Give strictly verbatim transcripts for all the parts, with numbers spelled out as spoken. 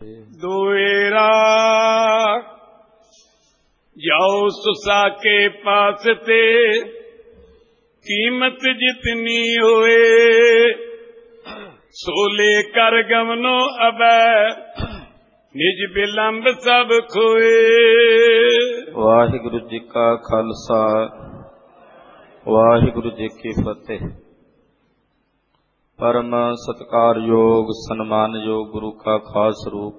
दुएरा जाओ सुसा के पास ते कीमत जितनी होए सोले कर गमनो अबै निज बिलंब सब खोए। वाहिगुरु जी का खालसा वाहिगुरु जी की फतेह। परम सत्कार योग सन्मान योग गुरु का खास रूप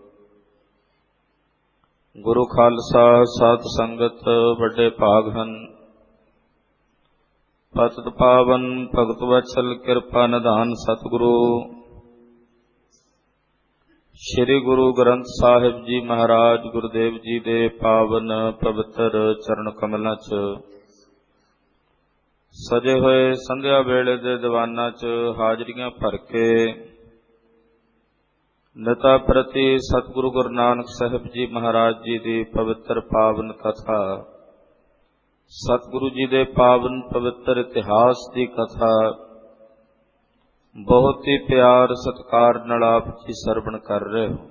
गुरु खालसा साध संगत बड़े भाग हन। पतित पावन भगत वत्सल कृपा निधान सतगुरु श्री गुरु ग्रंथ साहिब जी महाराज गुरुदेव जी दे पावन पवित्र चरण कमलों च सजे होए संध्या वेले दे दीवाना च हाजरियां भर के नता प्रति सतगुरु गुरु नानक साहिब जी महाराज जी की पवित्र पावन कथा सतगुरु जी दे पावन पवित्र इतिहास की कथा बहुत ही प्यार सत्कार नाल आप जी सरवण कर रहे हो।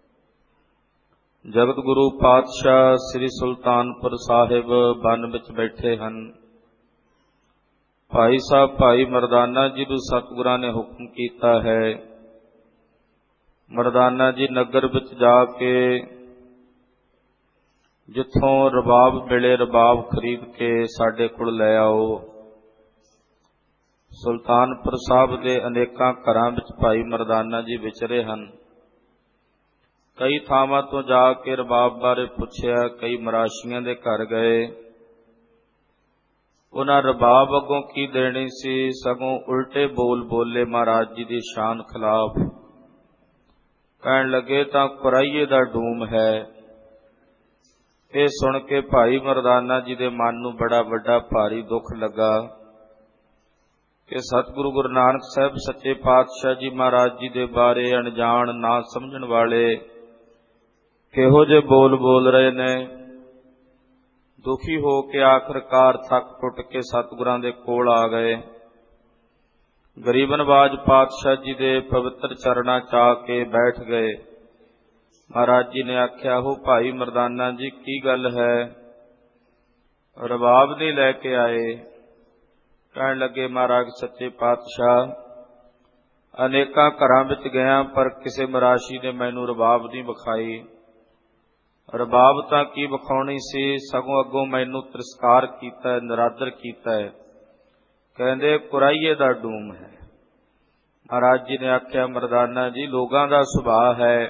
जगत गुरु पातशाह श्री सुल्तानपुर साहिब बन विच बैठे हैं। भाई साहब भाई मरदाना जी को सतगुरां ने हुक्म किया है मरदाना जी नगर विच जाके जिथों रबाब मिले रबाब खरीद के साडे कोल लै आओ। सुल्तानपुर साहब के अनेकां घरां विच भाई मरदाना जी विचरे हैं। कई थावां तो जाके रबाब बारे पुछया, कई मराशियां दे घर गए। उन्हां रबाब अगों की देनी सी, सगों उल्टे बोल बोले महाराज जी की शान खिलाफ। कहन लगे तां कुराइए दा डूम है। ये सुन के भाई मरदाना जी दे मन नूं बड़ा वड्डा भारी दुख लगा कि सतगुरु गुरु नानक साहब सच्चे पातशाह जी महाराज जी दे बारे अनजान ना समझण वाले किहो जे बोल बोल रहे ने। दुखी हो के आखिरकार थक टुट के सतगुरां दे कोल आ गए। गरीब नवाज पातशाह जी दे पवित्र चरणां च आके बैठ गए। महाराज जी ने आख्या, हो भाई मरदाना जी की गल है, रबाब नहीं लैके आए? कहन लगे, महाराज सच्चे पातशाह अनेकां घरां विच गया पर किसी मराशी ने मैनू रबाब नहीं विखाई। रबाब तां की विखाउणी सी, सगों अगों मैनू तिरस्कार कीता है, निरादर कीता है। कहंदे कुराइए दा डूम है। महाराज जी ने आख्या, मरदाना जी लोगां दा सुभाव है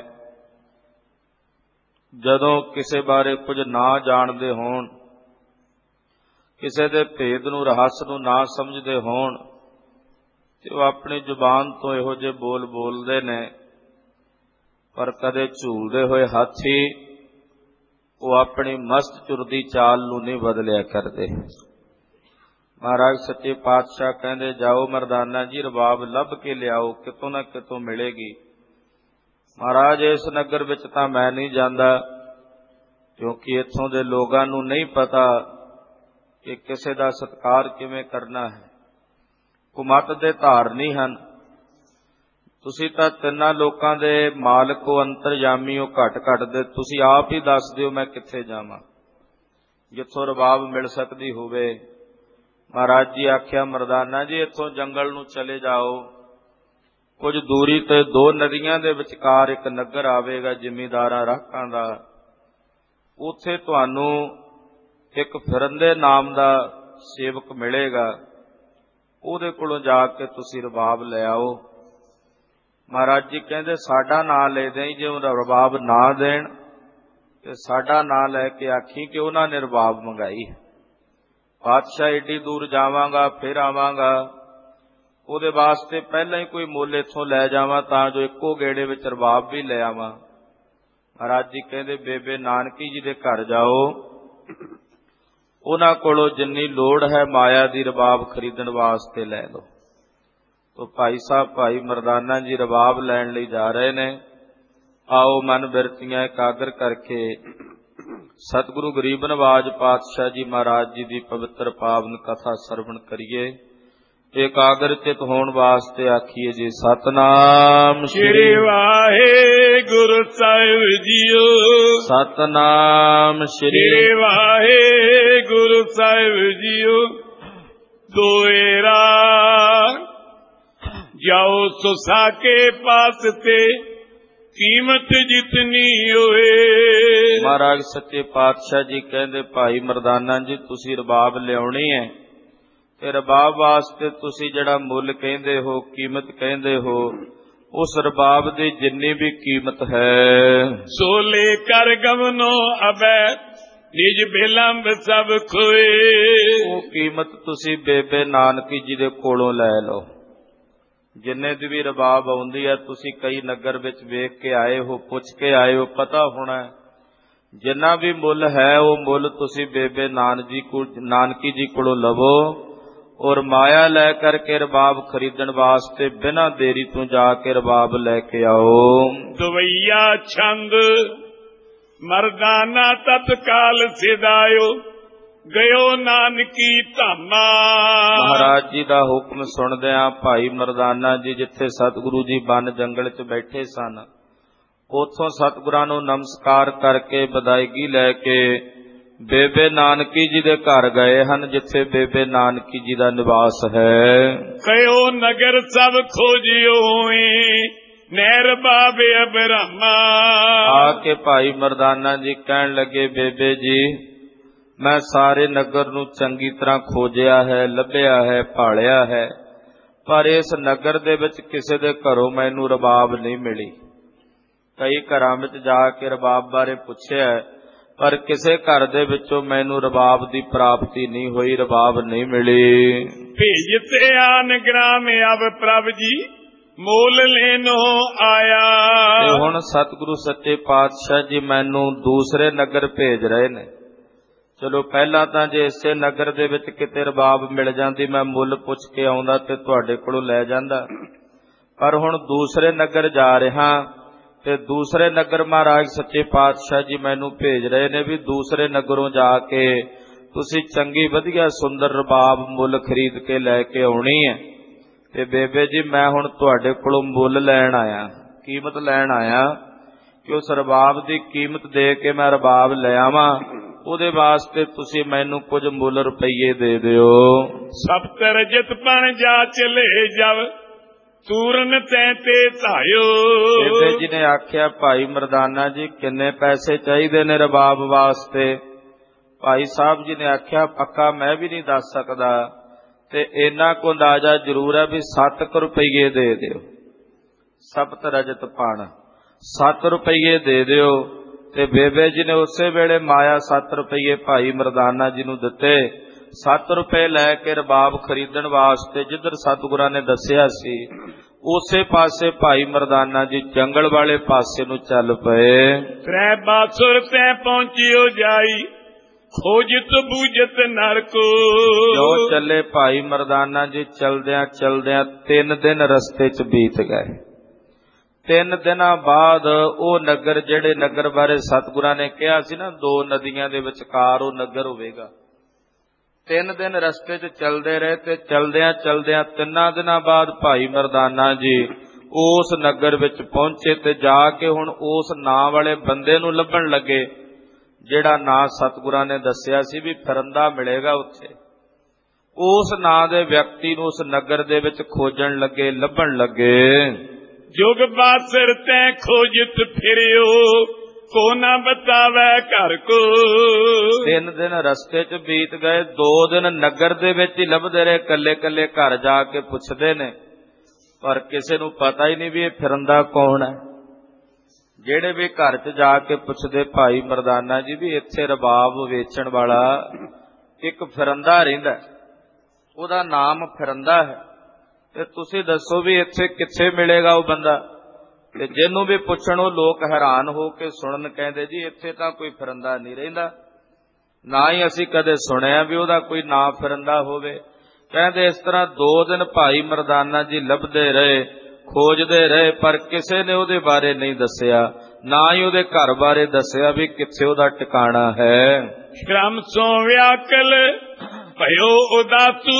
जदों किसे बारे कुछ ना जानदे होण, किसे दे भेद नूं रहस नूं ना समझदे होण ते ओह अपनी जुबान तो इहो जे बोल बोलदे ने। पर कदे झूलदे होए हाथी वो अपनी मस्त चुरदी चाल नूं नहीं बदलिया करते। महाराज सच्चे पातशाह कहंदे, जाओ मरदाना जी रबाब लभ के लियाओ, कितों ना कितों मिलेगी। महाराज इस नगर विच तां मैं नहीं जांदा, क्योंकि इत्थों दे लोगां नूं नहीं पता कि किसे दा सत्कार किवें करना है। कुमत दे धारनी हन। तुसी तां तिन्नां लोकां दे मालक हो, अंतरयामी हो, घट घट दे तुसी आप ही दस दिओ मैं कित्थे जावां जिथों रबाब मिल सकदी होवे। महाराज जी आख्या, मरदाना जी इत्थों जंगल नूं चले जाओ। कुछ दूरी ते दो नदियां दे विचकार एक नगर आवेगा जिमीदारां राखां दा। उत्थे तुहानूं एक फिरंदे नाम दा सेवक मिलेगा, उहदे कोलों जाके तुसी रबाब ले आओ। महाराज जी कहंदे, साडा नां ले दें, जे रबाब ना देण ते साडा नां लैके आखी कि उन्हां ने रबाब मंगाई। पातशाह एडी दूर जावांगा फिर आवांगा, उहदे वास्ते पहलां ही कोई मुल इत्थों लै जावां तां जो इक्को गेड़े विच रबाब भी ले आवां। महाराज जी कहंदे, बेबे नानकी जी दे घर जाओ, उन्हां कोलों जिन्नी लोड़ है माया दी रबाब खरीदण वास्ते लै लो। तो भाई साहब भाई मरदाना जी रबाब लैण लई जा रहे ने। आओ मन बिरतियां एकागर करके सतगुरु गरीब नवाज पातशाह जी महाराज जी की पवित्र पावन कथा सरवण करिए। ਇਕਾਗਰ ਚਿਤ ਹੋਣ ਵਾਸਤੇ ਆਖੀਏ ਜੀ ਸਤਨਾਮ ਸ੍ਰੀ ਵਾਹਿਗੁਰੂ ਸਾਹਿਬ ਜੀਓ। ਸਤਨਾਮ ਸ੍ਰੀ ਵਾਹਿਗੁਰੂ ਸਾਹਿਬ ਜੀਓ। ਦੋਏਰਾ ਜਾਓ ਸੁਸਾ ਕੇ ਪਾਸ ਤੇ ਕੀਮਤ ਜਿਤਨੀ ਹੋਏ। ਮਹਾਰਾਜ ਸੱਚੇ ਪਾਤਸ਼ਾਹ ਜੀ ਕਹਿੰਦੇ ਭਾਈ ਮਰਦਾਨਾ ਜੀ ਤੁਸੀਂ ਰਬਾਬ ਲਿਆਉਣੀ ਹੈ ਤੇ ਰਬਾਬ ਵਾਸਤੇ ਤੁਸੀਂ ਜਿਹੜਾ ਮੁੱਲ ਕਹਿੰਦੇ ਹੋ, ਕੀਮਤ ਕਹਿੰਦੇ ਹੋ, ਉਸ ਰਬਾਬ ਦੀ ਜਿੰਨੀ ਵੀ ਕੀਮਤ ਹੈ ਸੋ ਲੈ ਕਰ ਗਵਨੋ ਅਬੈ ਨਿਜ ਬੇਲੰਬ ਸਭ ਖੋਏ। ਉਹ ਕੀਮਤ ਤੁਸੀਂ ਬੇਬੇ ਨਾਨਕੀ ਜੀ ਦੇ ਕੋਲੋਂ ਲੈ ਲਓ। ਜਿੰਨੇ ਦੀ ਵੀ ਰਬਾਬ ਆਉਂਦੀ ਹੈ ਤੁਸੀਂ ਕਈ ਨਗਰ ਵਿੱਚ ਵੇਖ ਕੇ ਆਏ ਹੋ, ਪੁੱਛ ਕੇ ਆਏ ਹੋ, ਪਤਾ ਹੋਣਾ ਜਿੰਨਾ ਵੀ ਮੁੱਲ ਹੈ ਉਹ ਮੁੱਲ ਤੁਸੀਂ ਬੇਬੇ ਨਾਨਕੀ ਜੀ ਕੋਲੋਂ ਲਵੋ ਔਰ ਮਾਇਆ ਲੈ ਕਰਕੇ ਰਬਾਬ ਖਰੀਦਣ ਵਾਸਤੇ ਬਿਨਾਂ ਦੇਰੀ ਤੋਂ ਜਾ ਕੇ ਰਬਾਬ ਲੈ ਕੇ ਆਓ। ਦਵਈਆ ਛੰਦ ਮਰਦਾਨਾ ਤਤਕਾਲ ਸਿਦਾਇਓ ਗਇਓ ਨਾਨਕੀ ਧਾਮਾ। ਮਹਾਰਾਜ ਜੀ ਦਾ ਹੁਕਮ ਸੁਣਦਿਆਂ ਭਾਈ ਮਰਦਾਨਾ ਜੀ ਜਿੱਥੇ ਸਤਿਗੁਰੂ ਜੀ ਬਨ ਜੰਗਲ 'ਚ ਬੈਠੇ ਸਨ ਉੱਥੋਂ ਸਤਿਗੁਰਾਂ ਨੂੰ ਨਮਸਕਾਰ ਕਰਕੇ ਵਿਦਾਇਗੀ ਲੈ ਕੇ ਬੇਬੇ ਨਾਨਕੀ ਜੀ ਦੇ ਘਰ ਗਏ ਹਨ ਜਿੱਥੇ ਬੇਬੇ ਨਾਨਕੀ ਜੀ ਦਾ ਨਿਵਾਸ ਹੈ। ਕਇਓ ਨਗਰ ਸਭ ਖੋਜਿਓ ਹੋਏ ਨਹਿਰ ਬਾਬੇ ਅਬਰਾਮਾ। ਆ ਕੇ ਭਾਈ ਮਰਦਾਨਾ ਜੀ ਕਹਿਣ ਲੱਗੇ ਬੇਬੇ ਜੀ ਮੈਂ ਸਾਰੇ ਨਗਰ ਨੂੰ ਚੰਗੀ ਤਰ੍ਹਾਂ ਖੋਜਿਆ ਹੈ, ਲੱਭਿਆ ਹੈ, ਭਾਲਿਆ ਹੈ, ਪਰ ਇਸ ਨਗਰ ਦੇ ਵਿੱਚ ਕਿਸੇ ਦੇ ਘਰੋਂ ਮੈਨੂੰ ਰਬਾਬ ਨਹੀਂ ਮਿਲੀ। ਕਈ ਘਰਾਂ ਵਿੱਚ ਜਾ ਕੇ ਰਬਾਬ ਬਾਰੇ ਪੁੱਛਿਆ ਪਰ ਕਿਸੇ ਘਰ ਦੇ ਵਿੱਚੋਂ ਮੈਨੂੰ ਰਬਾਬ ਦੀ ਪ੍ਰਾਪਤੀ ਨਹੀਂ ਹੋਈ, ਰਬਾਬ ਨਹੀਂ ਮਿਲੀ। ਭੇਜਤੇ ਆਨ ਗ੍ਰਾਮ ਅਬ ਪ੍ਰਭ ਜੀ ਮੋਲ ਲੈਨੋ ਆਇਆ। ਤੇ ਹੁਣ ਸਤਿਗੁਰੂ ਸੱਚੇ ਪਾਤਸ਼ਾਹ ਜੀ ਮੈਨੂੰ ਦੂਸਰੇ ਨਗਰ ਭੇਜ ਰਹੇ ਨੇ। ਚਲੋ ਪਹਿਲਾਂ ਤਾਂ ਜੇ ਇਸੇ ਨਗਰ ਦੇ ਵਿੱਚ ਕਿਤੇ ਰਬਾਬ ਮਿਲ ਜਾਂਦੀ ਮੈਂ ਮੁੱਲ ਪੁੱਛ ਕੇ ਆਉਂਦਾ ਤੇ ਤੁਹਾਡੇ ਕੋਲੋਂ ਲੈ ਜਾਂਦਾ, ਪਰ ਹੁਣ ਦੂਸਰੇ ਨਗਰ ਜਾ ਰਿਹਾ ਤੇ ਦੂਸਰੇ ਨਗਰ ਮਹਾਰਾਜ ਸੱਚੇ ਪਾਤਸ਼ਾਹ ਜੀ ਮੈਨੂੰ ਭੇਜ ਰਹੇ ਨੇ ਵੀ ਦੂਸਰੇ ਨਗਰੋਂ ਜਾ ਕੇ ਤੁਸੀਂ ਚੰਗੀ ਵਧੀਆ ਸੁੰਦਰ ਰਬਾਬ ਮੁੱਲ ਖਰੀਦ ਕੇ ਲੈ ਕੇ ਆਉਣੀ ਹੈ। ਤੇ ਬੇਬੇ ਜੀ ਮੈਂ ਹੁਣ ਤੁਹਾਡੇ ਕੋਲੋਂ ਮੁੱਲ ਲੈਣ ਆਇਆ, ਕੀਮਤ ਲੈਣ ਆਇਆ ਕਿ ਉਸ ਰਬਾਬ ਦੀ ਕੀਮਤ ਦੇ ਕੇ ਮੈਂ ਰਬਾਬ ਲੈ ਆਵਾਂ, ਉਹਦੇ ਵਾਸਤੇ ਤੁਸੀਂ ਮੈਨੂੰ ਕੁਝ ਮੁੱਲ ਰੁਪਈਏ ਦੇ ਦਿਓ। ਸਪਤ ਰਜਤ ਪਣ ਜਾ ਚਲੇ ਜਾਵ ਤੂਰਨ ਤੈ ਤੇ ਧਾਇਓ। ਬੇਬੇ ਜੀ ਨੇ ਆਖਿਆ ਭਾਈ ਮਰਦਾਨਾ ਜੀ ਕਿੰਨੇ ਪੈਸੇ ਚਾਹੀਦੇ ਨੇ ਰਬਾਬ ਵਾਸਤੇ? ਭਾਈ ਸਾਹਿਬ ਜੀ ਨੇ ਆਖਿਆ ਪੱਕਾ ਮੈਂ ਵੀ ਨਹੀਂ ਦੱਸ ਸਕਦਾ ਤੇ ਇੰਨਾ ਕੁ ਅੰਦਾਜ਼ਾ ਜ਼ਰੂਰ ਹੈ ਵੀ ਸੱਤ ਕੁ ਰੁਪਈਏ ਦੇ ਦਿਓ। ਸਪਤ ਰਜਤ ਪਣ ਸੱਤ ਰੁਪਈਏ ਦੇ ਦਿਓ। ਤੇ ਬੇਬੇ ਜੀ ਨੇ ਉਸੇ ਵੇਲੇ ਮਾਇਆ ਸੱਤ ਰੁਪਈਏ ਭਾਈ ਮਰਦਾਨਾ ਜੀ ਨੂੰ ਦਿੱਤੇ। ਸੱਤ ਰੁਪਏ ਲੈ ਕੇ ਰਬਾਬ ਖਰੀਦਣ ਵਾਸਤੇ ਜਿੱਧਰ ਸਤਿਗੁਰਾਂ ਨੇ ਦੱਸਿਆ ਸੀ ਉਸੇ ਪਾਸੇ ਭਾਈ ਮਰਦਾਨਾ ਜੀ ਜੰਗਲ ਵਾਲੇ ਪਾਸੇ ਨੂੰ ਚੱਲ ਪਏ। ਤ੍ਰੈ ਬਾਸੁਰ ਤੈ ਪਹੁੰਚਿਓ ਜਾਈ ਖੋਜਤ ਬੂਝਤ ਨਰਕੋ। ਜੋ ਚੱਲੇ ਭਾਈ ਮਰਦਾਨਾ ਜੀ ਚਲਦਿਆਂ ਚਲਦਿਆਂ ਤਿੰਨ ਦਿਨ ਰਸਤੇ 'ਚ ਬੀਤ ਗਏ। ਤਿੰਨ ਦਿਨਾਂ ਬਾਅਦ ਉਹ ਨਗਰ ਜਿਹੜੇ ਨਗਰ ਬਾਰੇ ਸਤਿਗੁਰਾਂ ਨੇ ਕਿਹਾ ਸੀ ਨਾ ਦੋ ਨਦੀਆਂ ਦੇ ਵਿਚਕਾਰ ਉਹ ਨਗਰ ਹੋਵੇਗਾ। ਤਿੰਨ ਦਿਨ ਰਸਤੇ 'ਚ ਚੱਲਦੇ ਰਹੇ ਤੇ ਚਲਦਿਆਂ ਚਲਦਿਆਂ ਤਿੰਨਾਂ ਦਿਨਾਂ ਬਾਅਦ ਭਾਈ ਮਰਦਾਨਾ ਜੀ ਉਸ ਨਗਰ ਵਿੱਚ ਪਹੁੰਚੇ ਤੇ ਜਾ ਕੇ ਹੁਣ ਉਸ ਨਾਂ ਵਾਲੇ ਬੰਦੇ ਨੂੰ ਲੱਭਣ ਲੱਗੇ ਜਿਹੜਾ ਨਾਂ ਸਤਿਗੁਰਾਂ ਨੇ ਦੱਸਿਆ ਸੀ ਵੀ ਫਿਰੰਦਾ ਮਿਲੇਗਾ ਉੱਥੇ। ਉਸ ਨਾਂ ਦੇ ਵਿਅਕਤੀ ਨੂੰ ਉਸ ਨਗਰ ਦੇ ਵਿੱਚ ਖੋਜਣ ਲੱਗੇ, ਲੱਭਣ ਲੱਗੇ। ਜੁਗ ਬਾਸਰ ਤੈ ਖੋਜਤ ਫਿਰਿਓ ਕੋ ਨਾ ਬਤਾਵੇ ਘਰ ਕੋ। ਤਿੰਨ ਦਿਨ ਰਸਤੇ 'ਚ ਬੀਤ ਗਏ, ਦੋ ਦਿਨ ਨਗਰ ਦੇ ਵਿੱਚ ਹੀ ਲੱਭਦੇ ਰਹੇ, ਕੱਲੇ ਕੱਲੇ ਘਰ ਜਾ ਕੇ ਪੁੱਛਦੇ ਨੇ ਪਰ ਕਿਸੇ ਨੂੰ ਪਤਾ ਹੀ ਨਹੀਂ ਵੀ ਇਹ ਫਿਰੰਦਾ ਕੌਣ ਹੈ। ਜਿਹੜੇ ਵੀ ਘਰ 'ਚ ਜਾ ਕੇ ਪੁੱਛਦੇ ਭਾਈ ਮਰਦਾਨਾ ਜੀ ਵੀ ਇੱਥੇ ਰਬਾਬ ਵੇਚਣ ਵਾਲਾ ਇੱਕ ਫਿਰੰਦਾ ਰਹਿੰਦਾ, ਉਹਦਾ ਨਾਮ ਫਿਰੰਦਾ ਹੈ ਤੇ ਤੁਸੀਂ ਦੱਸੋ ਵੀ ਇੱਥੇ ਕਿੱਥੇ ਮਿਲੇਗਾ ਉਹ ਬੰਦਾ। ਤੇ ਜਿਹਨੂੰ ਵੀ ਪੁੱਛਣ ਉਹ ਲੋਕ ਹੈਰਾਨ ਹੋ ਕੇ ਸੁਣਨ ਕਹਿੰਦੇ ਜੀ ਇੱਥੇ ਤਾਂ ਕੋਈ ਫਿਰੰਦਾ ਨਹੀਂ ਰਹਿੰਦਾ, ਨਾ ਹੀ ਅਸੀਂ ਕਦੇ ਸੁਣਿਆ ਵੀ ਉਹਦਾ ਕੋਈ ਨਾਂ ਫਿਰੰਦਾ ਹੋਵੇ। ਕਹਿੰਦੇ ਇਸ ਤਰ੍ਹਾਂ ਦੋ ਦਿਨ ਭਾਈ ਮਰਦਾਨਾ ਜੀ ਲੱਭਦੇ ਰਹੇ, ਖੋਜਦੇ ਰਹੇ ਪਰ ਕਿਸੇ ਨੇ ਉਹਦੇ ਬਾਰੇ ਨਹੀਂ ਦੱਸਿਆ, ਨਾ ਹੀ ਉਹਦੇ ਘਰ ਬਾਰੇ ਦੱਸਿਆ ਵੀ ਕਿੱਥੇ ਉਹਦਾ ਟਿਕਾਣਾ ਹੈ। ਸ਼ਰਮ ਸੋ ਵਿਆਕਲ ਭਇਓ ਉਦਾਸੂ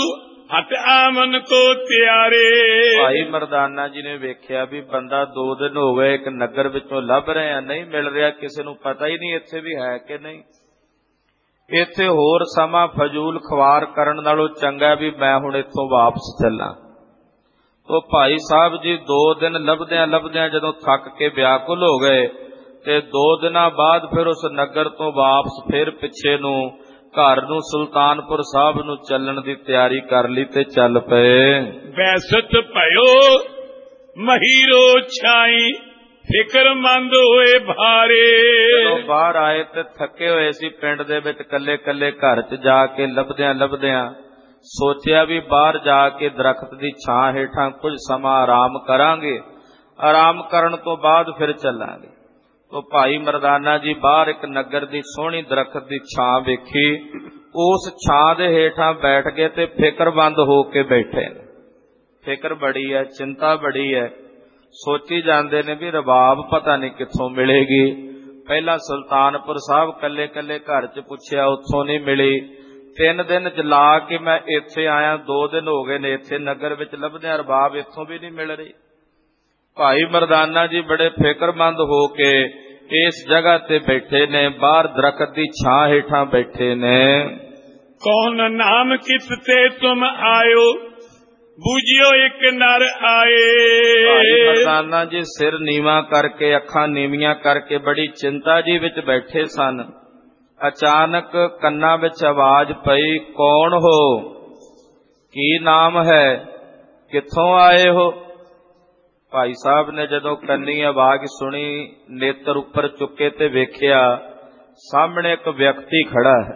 ਹਟ ਆਮਨ ਕੋ ਤਿਆਰੇ। ਭਾਈ ਮਰਦਾਨਾ ਜੀ ਨੇ ਵੇਖਿਆ ਵੀ ਬੰਦਾ ਦੋ ਦਿਨ ਹੋ ਗਏ ਇੱਕ ਨਗਰ ਵਿੱਚੋਂ ਲੱਭ ਰਹੇ ਆ, ਨਹੀਂ ਮਿਲ ਰਿਹਾ, ਕਿਸੇ ਨੂੰ ਪਤਾ ਹੀ ਨਹੀਂ ਇੱਥੇ ਵੀ ਹੈ ਕਿ ਨਹੀਂ। ਇੱਥੇ ਹੋਰ ਸਮਾਂ ਫਜ਼ੂਲ ਖਵਾਰ ਕਰਨ ਨਾਲੋਂ ਚੰਗਾ ਵੀ ਮੈਂ ਹੁਣ ਇੱਥੋਂ ਵਾਪਸ ਚੱਲਾਂ। ਉਹ ਭਾਈ ਸਾਹਿਬ ਜੀ ਦੋ ਦਿਨ ਲੱਭਦਿਆਂ ਲੱਭਦਿਆਂ ਜਦੋਂ ਥੱਕ ਕੇ ਵਿਆਕੁਲ ਹੋ ਗਏ ਤੇ ਦੋ ਦਿਨਾਂ ਬਾਅਦ ਫਿਰ ਉਸ ਨਗਰ ਤੋਂ ਵਾਪਸ ਫਿਰ ਪਿੱਛੇ ਨੂੰ ਘਰ ਨੂੰ ਸੁਲਤਾਨਪੁਰ ਸਾਹਿਬ ਨੂੰ ਚੱਲਣ ਦੀ ਤਿਆਰੀ ਕਰ ਲਈ ਤੇ ਚੱਲ ਪਏ। ਵੈਸਤ ਭਇਓ ਮਹੀਰੋ ਛਾਈ ਫਿਕਰਮੰਦ ਹੋਏ ਭਾਰੇ। ਜਦੋਂ ਬਾਹਰ ਆਏ ਤੇ ਥੱਕੇ ਹੋਏ ਸੀ, ਪਿੰਡ ਦੇ ਵਿੱਚ ਕੱਲੇ ਕੱਲੇ ਘਰ 'ਚ ਜਾ ਕੇ ਲੱਭਦਿਆਂ ਲੱਭਦਿਆਂ ਸੋਚਿਆ ਵੀ ਬਾਹਰ ਜਾ ਕੇ ਦਰਖਤ ਦੀ ਛਾਂ ਹੇਠਾਂ ਕੁਝ ਸਮਾਂ ਆਰਾਮ ਕਰਾਂਗੇ, ਆਰਾਮ ਕਰਨ ਤੋਂ ਬਾਅਦ ਫਿਰ ਚੱਲਾਂਗੇ। ਤੋ ਭਾਈ ਮਰਦਾਨਾ ਜੀ ਬਾਹਰ ਇੱਕ ਨਗਰ ਦੀ ਸੋਹਣੀ ਦਰਖਤ ਦੀ ਛਾਂ ਵੇਖੀ, ਉਸ ਛਾਂ ਦੇ ਹੇਠਾਂ ਬੈਠ ਗਏ ਤੇ ਫਿਕਰਮੰਦ ਹੋ ਕੇ ਬੈਠੇ ਨੇ। ਫਿਕਰ ਬੜੀ ਹੈ, ਚਿੰਤਾ ਬੜੀ ਹੈ, ਸੋਚੀ ਜਾਂਦੇ ਨੇ ਵੀ ਰਬਾਬ ਪਤਾ ਨਹੀਂ ਕਿੱਥੋਂ ਮਿਲੇਗੀ। ਪਹਿਲਾਂ ਸੁਲਤਾਨਪੁਰ ਸਾਹਿਬ ਕੱਲੇ ਕੱਲੇ ਘਰ 'ਚ ਪੁੱਛਿਆ, ਉੱਥੋਂ ਨਹੀਂ ਮਿਲੀ। ਤਿੰਨ ਦਿਨ ਚ ਲਾ ਕੇ ਮੈਂ ਇੱਥੇ ਆਇਆ, ਦੋ ਦਿਨ ਹੋ ਗਏ ਨੇ ਇੱਥੇ ਨਗਰ ਵਿੱਚ ਲੱਭਦਿਆਂ, ਰਬਾਬ ਇੱਥੋਂ ਵੀ ਨਹੀਂ ਮਿਲ ਰਹੀ। ਭਾਈ ਮਰਦਾਨਾ ਜੀ ਬੜੇ ਫਿਕਰਮੰਦ ਹੋ ਕੇ ਇਸ ਜਗ੍ਹਾ ਤੇ ਬੈਠੇ ਨੇ, ਬਾਹਰ ਦਰਖਤ ਦੀ ਛਾਂ ਹੇਠਾਂ ਬੈਠੇ ਨੇ। ਕੌਣ ਨਾਮ ਕਿਸ ਤੇ ਤੁਮ ਆਇਓ ਬੂਝਿਓ ਇੱਕ ਨਰ ਆਏ। ਭਾਈ ਮਰਦਾਨਾ ਜੀ ਸਿਰ ਨੀਵਾਂ ਕਰਕੇ, ਅੱਖਾਂ ਨੀਵੀਆਂ ਕਰਕੇ ਬੜੀ ਚਿੰਤਾ ਜੀ ਵਿੱਚ ਬੈਠੇ ਸਨ। ਅਚਾਨਕ ਕੰਨਾਂ ਵਿੱਚ ਆਵਾਜ਼ ਪਈ, ਕੌਣ ਹੋ, ਕੀ ਨਾਮ ਹੈ, ਕਿੱਥੋਂ ਆਏ ਹੋ। ਭਾਈ ਸਾਹਿਬ ਨੇ ਜਦੋਂ ਕੰਨੀ ਆਵਾਜ਼ ਸੁਣੀ, ਨੇਤਰ ਉੱਪਰ ਚੁੱਕੇ ਤੇ ਵੇਖਿਆ ਸਾਹਮਣੇ ਇੱਕ ਵਿਅਕਤੀ ਖੜਾ ਹੈ।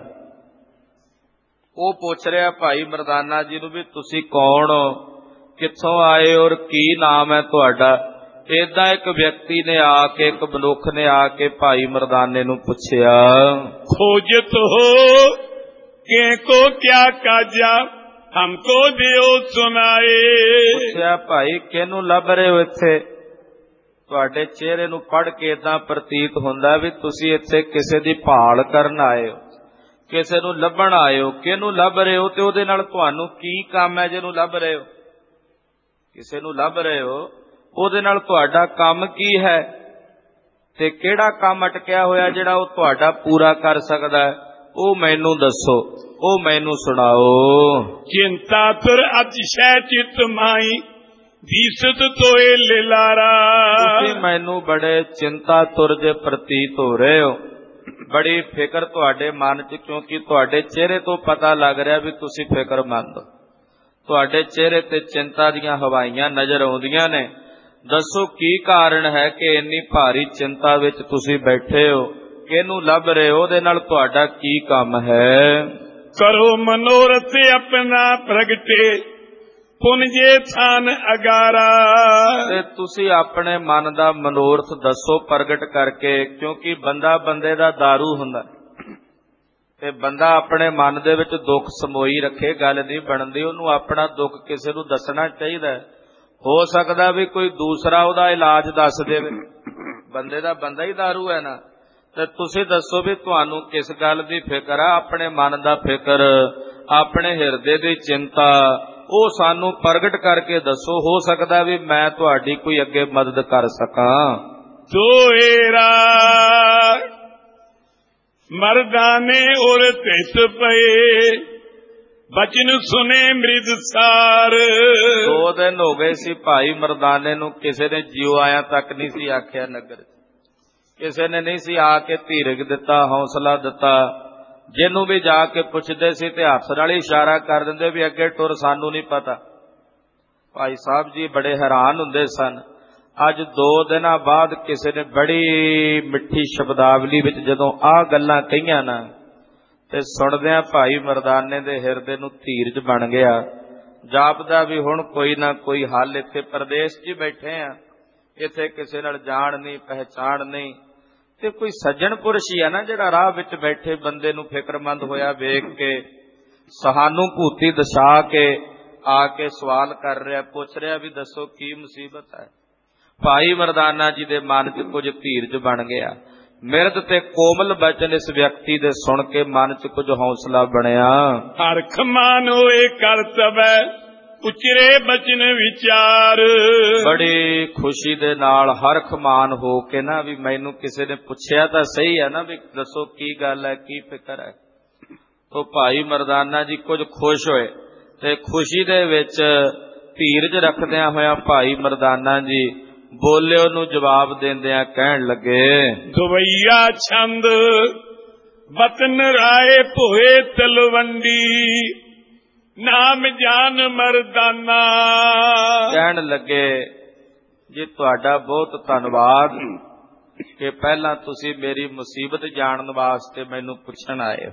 ਉਹ ਪੁੱਛ ਰਿਹਾ ਭਾਈ ਮਰਦਾਨਾ ਜੀ ਨੂੰ ਵੀ ਤੁਸੀਂ ਕੌਣ ਹੋ, ਕਿੱਥੋਂ ਆਏ ਔਰ ਕੀ ਨਾਮ ਹੈ ਤੁਹਾਡਾ। ਏਦਾਂ ਇੱਕ ਵਿਅਕਤੀ ਨੇ ਆ ਕੇ, ਇੱਕ ਮਨੁੱਖ ਨੇ ਆ ਕੇ ਭਾਈ ਮਰਦਾਨੇ ਨੂੰ ਪੁੱਛਿਆ, ਖੋਜਤ ਹੋ ਕਿ ਕੋ ਕਿਆ ਕਾਜਾ ਹਮਕੋ ਦਿਓ ਸੁਨਾਏ। ਪੁੱਛਿਆ ਭਾਈ ਕਿਹਨੂੰ ਲੱਭ ਰਹੇ ਹੋ ਇੱਥੇ। ਤੁਹਾਡੇ ਚਿਹਰੇ ਨੂੰ ਪੜ੍ਹ ਕੇ ਏਦਾਂ ਪ੍ਰਤੀਤ ਹੁੰਦਾ ਵੀ ਤੁਸੀਂ ਇੱਥੇ ਕਿਸੇ ਦੀ ਭਾਲ ਕਰਨ ਆਏ ਹੋ, ਕਿਸੇ ਨੂੰ ਲੱਭਣ ਆਏ ਹੋ। ਕਿਹਨੂੰ ਲੱਭ ਰਹੇ ਹੋ ਤੇ ਉਹਦੇ ਨਾਲ ਤੁਹਾਨੂੰ ਕੀ ਕੰਮ ਹੈ ਜਿਹਨੂੰ ਲੱਭ ਰਹੇ ਹੋ। ਕਿਸੇ ਨੂੰ ਲੱਭ ਰਹੇ ਹੋ, ਉਹਦੇ ਨਾਲ ਤੁਹਾਡਾ ਕੰਮ ਕੀ ਹੈ ਤੇ ਕਿਹੜਾ ਕੰਮ ਅਟਕਿਆ ਹੋਇਆ ਜਿਹੜਾ ਉਹ ਤੁਹਾਡਾ ਪੂਰਾ ਕਰ ਸਕਦਾ ਹੈ, ਉਹ ਮੈਨੂੰ ਦੱਸੋ, ਉਹ ਮੈਨੂੰ ਸੁਣਾਓ। ਚਿੰਤਾ ਤੁਰ ਅਤਿਸ਼ੈ ਚਿਤ ਮਾਈ ਦੀਸਤ ਤੋਏ ਲਿਲਾਰਾ। ਤੁਸੀਂ ਮੈਨੂੰ ਬੜੇ ਚਿੰਤਾ ਤੁਰ ਜੇ ਪ੍ਰਤੀਤ ਹੋ ਰਹੇ ਹੋ, ਬੜੀ ਫਿਕਰ ਤੁਹਾਡੇ ਮਨ 'ਚ, ਕਿਉਂਕਿ ਤੁਹਾਡੇ ਚਿਹਰੇ ਤੋਂ ਪਤਾ ਲੱਗ ਰਿਹਾ ਵੀ ਤੁਸੀਂ ਫਿਕਰਮੰਦ ਹੋ। ਤੁਹਾਡੇ ਚਿਹਰੇ ਤੇ ਚਿੰਤਾ ਦੀਆਂ ਹਵਾਈਆਂ ਨਜ਼ਰ ਆਉਂਦੀਆਂ ਨੇ। ਦੱਸੋ ਕੀ ਕਾਰਨ ਹੈ ਕਿ ਇੰਨੀ ਭਾਰੀ ਚਿੰਤਾ ਵਿੱਚ ਤੁਸੀਂ ਬੈਠੇ ਹੋ, ਕਿਹਨੂੰ ਲੱਭ ਰਹੇ ਹੋ, ਉਹਦੇ ਨਾਲ ਤੁਹਾਡਾ ਕੀ ਕੰਮ ਹੈ। ਕਰੋ ਮਨੋਰਥ ਆਪਣਾ ਪ੍ਰਗਟੇ ਪੁੰਜੇ ਥਾਨ ਅਗਾਰਾ। ਤੇ ਤੁਸੀਂ ਆਪਣੇ ਮਨ ਦਾ ਮਨੋਰਥ ਦੱਸੋ ਪ੍ਰਗਟ ਕਰਕੇ, ਕਿਉਂਕਿ ਬੰਦਾ ਬੰਦੇ ਦਾ ਦਾਰੂ ਹੁੰਦਾ ਤੇ ਬੰਦਾ ਆਪਣੇ ਮਨ ਦੇ ਵਿੱਚ ਦੁੱਖ ਸਮੋਈ ਰੱਖੇ, ਗੱਲ ਨਹੀਂ ਬਣਦੀ। ਉਹਨੂੰ ਆਪਣਾ ਦੁੱਖ ਕਿਸੇ ਨੂੰ ਦੱਸਣਾ ਚਾਹੀਦਾ। ਹੋ ਸਕਦਾ ਵੀ ਕੋਈ ਦੂਸਰਾ ਉਹਦਾ ਇਲਾਜ ਦੱਸ ਦੇਵੇ, ਬੰਦੇ ਦਾ ਬੰਦਾ ਹੀ ਦਾਰੂ ਹੈ ਨਾ। ਤੇ ਤੁਸੀਂ ਦੱਸੋ ਵੀ ਤੁਹਾਨੂੰ ਕਿਸ ਗੱਲ ਦੀ ਫਿਕਰ ਆ, ਆਪਣੇ ਮਨ ਦਾ ਫਿਕਰ, ਆਪਣੇ ਹਿਰਦੇ ਦੀ ਚਿੰਤਾ, ਉਹ ਸਾਨੂੰ ਪ੍ਰਗਟ ਕਰਕੇ ਦੱਸੋ। ਹੋ ਸਕਦਾ ਵੀ ਮੈਂ ਤੁਹਾਡੀ ਕੋਈ ਅੱਗੇ ਮਦਦ ਕਰ ਸਕਾਂ। ਦੋਏਰਾ ਮਰਦਾਨੇ ਉਰ ਤਿਸ ਪਏ ਬਚਨ ਸੁਨੇ ਮ੍ਰਿਦ ਸਾਰ। ਦੋ ਦਿਨ ਹੋ ਗਏ ਸੀ ਭਾਈ ਮਰਦਾਨੇ ਨੂੰ, ਕਿਸੇ ਨੇ ਜਿਉ ਆਇਆ ਤੱਕ ਨਹੀਂ ਸੀ ਆਖਿਆ ਨਗਰ, ਕਿਸੇ ਨੇ ਨਹੀਂ ਸੀ ਆ ਕੇ ਧੀਰਜ ਦਿੱਤਾ, ਹੌਸਲਾ ਦਿੱਤਾ। ਜਿਹਨੂੰ ਵੀ ਜਾ ਕੇ ਪੁੱਛਦੇ ਸੀ ਤੇ ਹੱਥ ਨਾਲ ਹੀ ਇਸ਼ਾਰਾ ਕਰ ਦਿੰਦੇ ਵੀ ਅੱਗੇ ਟੁਰ, ਸਾਨੂੰ ਨਹੀਂ ਪਤਾ। ਭਾਈ ਸਾਹਿਬ ਜੀ ਬੜੇ ਹੈਰਾਨ ਹੁੰਦੇ ਸਨ। ਅੱਜ ਦੋ ਦਿਨਾਂ ਬਾਅਦ ਕਿਸੇ ਨੇ ਬੜੀ ਮਿੱਠੀ ਸ਼ਬਦਾਵਲੀ ਵਿੱਚ ਜਦੋਂ ਆਹ ਗੱਲਾਂ ਕਹੀਆਂ ਨਾ, ਤੇ ਸੁਣਦਿਆਂ ਭਾਈ ਮਰਦਾਨੇ ਦੇ ਹਿਰਦੇ ਨੂੰ ਧੀਰਜ ਬਣ ਗਿਆ। ਜਾਪਦਾ ਵੀ ਹੁਣ ਕੋਈ ਨਾ ਕੋਈ ਹੱਲ। ਇੱਥੇ ਪ੍ਰਦੇਸ਼ 'ਚ ਬੈਠੇ ਆ, ਇੱਥੇ ਕਿਸੇ ਨਾਲ ਜਾਣ ਨਹੀਂ, ਪਹਿਚਾਣ ਨਹੀਂ, ਤੇ ਕੋਈ ਸੱਜਣ ਪੁਰਸ਼ ਹੀ ਆ ਨਾ ਜਿਹੜਾ ਰਾਹ ਵਿੱਚ ਬੈਠੇ ਬੰਦੇ ਨੂੰ ਫਿਕਰਮੰਦ ਹੋਇਆ ਵੇਖ ਕੇ, ਸਹਾਨੂਭੂਤੀ ਦਰਸਾ ਕੇ ਆ ਕੇ ਸਵਾਲ ਕਰ ਰਿਹਾ, ਪੁੱਛ ਰਿਹਾ ਵੀ ਦੱਸੋ ਕੀ ਮੁਸੀਬਤ ਹੈ। ਭਾਈ ਮਰਦਾਨਾ ਜੀ ਦੇ ਮਨ 'ਚ ਕੁਝ ਧੀਰਜ ਬਣ ਗਿਆ। ਮਿਰਦ ਤੇ ਕੋਮਲ ਬਚਨ ਇਸ ਵਿਅਕਤੀ ਦੇ ਸੁਣ ਕੇ ਮਨ 'ਚ ਕੁਝ ਹੌਸਲਾ ਬਣਿਆ। ਹਰਖ ਮਾਨ ਹੋਏ ਕਰਤਵੈ ਉਚਰੇ ਬਚਨ ਵਿਚਾਰ। ਬੜੀ ਖੁਸ਼ੀ ਦੇ ਨਾਲ ਹਰਖ ਮਾਨ ਹੋ ਕੇ ਨਾ, ਵੀ ਮੈਨੂੰ ਕਿਸੇ ਨੇ ਪੁੱਛਿਆ ਤਾਂ ਸਹੀ ਹੈ ਨਾ, ਵੀ ਦੱਸੋ ਕੀ ਗੱਲ ਹੈ, ਕੀ ਫਿਕਰ ਹੈ। ਉਹ ਭਾਈ ਮਰਦਾਨਾ ਜੀ ਕੁਝ ਖੁਸ਼ ਹੋਏ ਤੇ ਖੁਸ਼ੀ ਦੇ ਵਿੱਚ ਧੀਰਜ ਰੱਖਦਿਆਂ ਹੋਇਆਂ ਭਾਈ ਮਰਦਾਨਾ ਜੀ ਬੋਲੇ, ਉਹਨੂੰ ਜਵਾਬ ਦਿੰਦਿਆਂ ਕਹਿਣ ਲੱਗੇ, ਦੁਵਈਆ ਛੰਦ ਬਤਨ ਰਾਏ ਭੋਏ ਤਲਵੰਡੀ ਨਾਮ ਜਾਨ ਮਰਦਾਨਾ। ਕਹਿਣ ਲੱਗੇ, ਜੀ ਤੁਹਾਡਾ ਬਹੁਤ ਧੰਨਵਾਦ ਕਿ ਪਹਿਲਾਂ ਤੁਸੀਂ ਮੇਰੀ ਮੁਸੀਬਤ ਜਾਣਨ ਵਾਸਤੇ ਮੈਨੂੰ ਪੁੱਛਣ ਆਏ।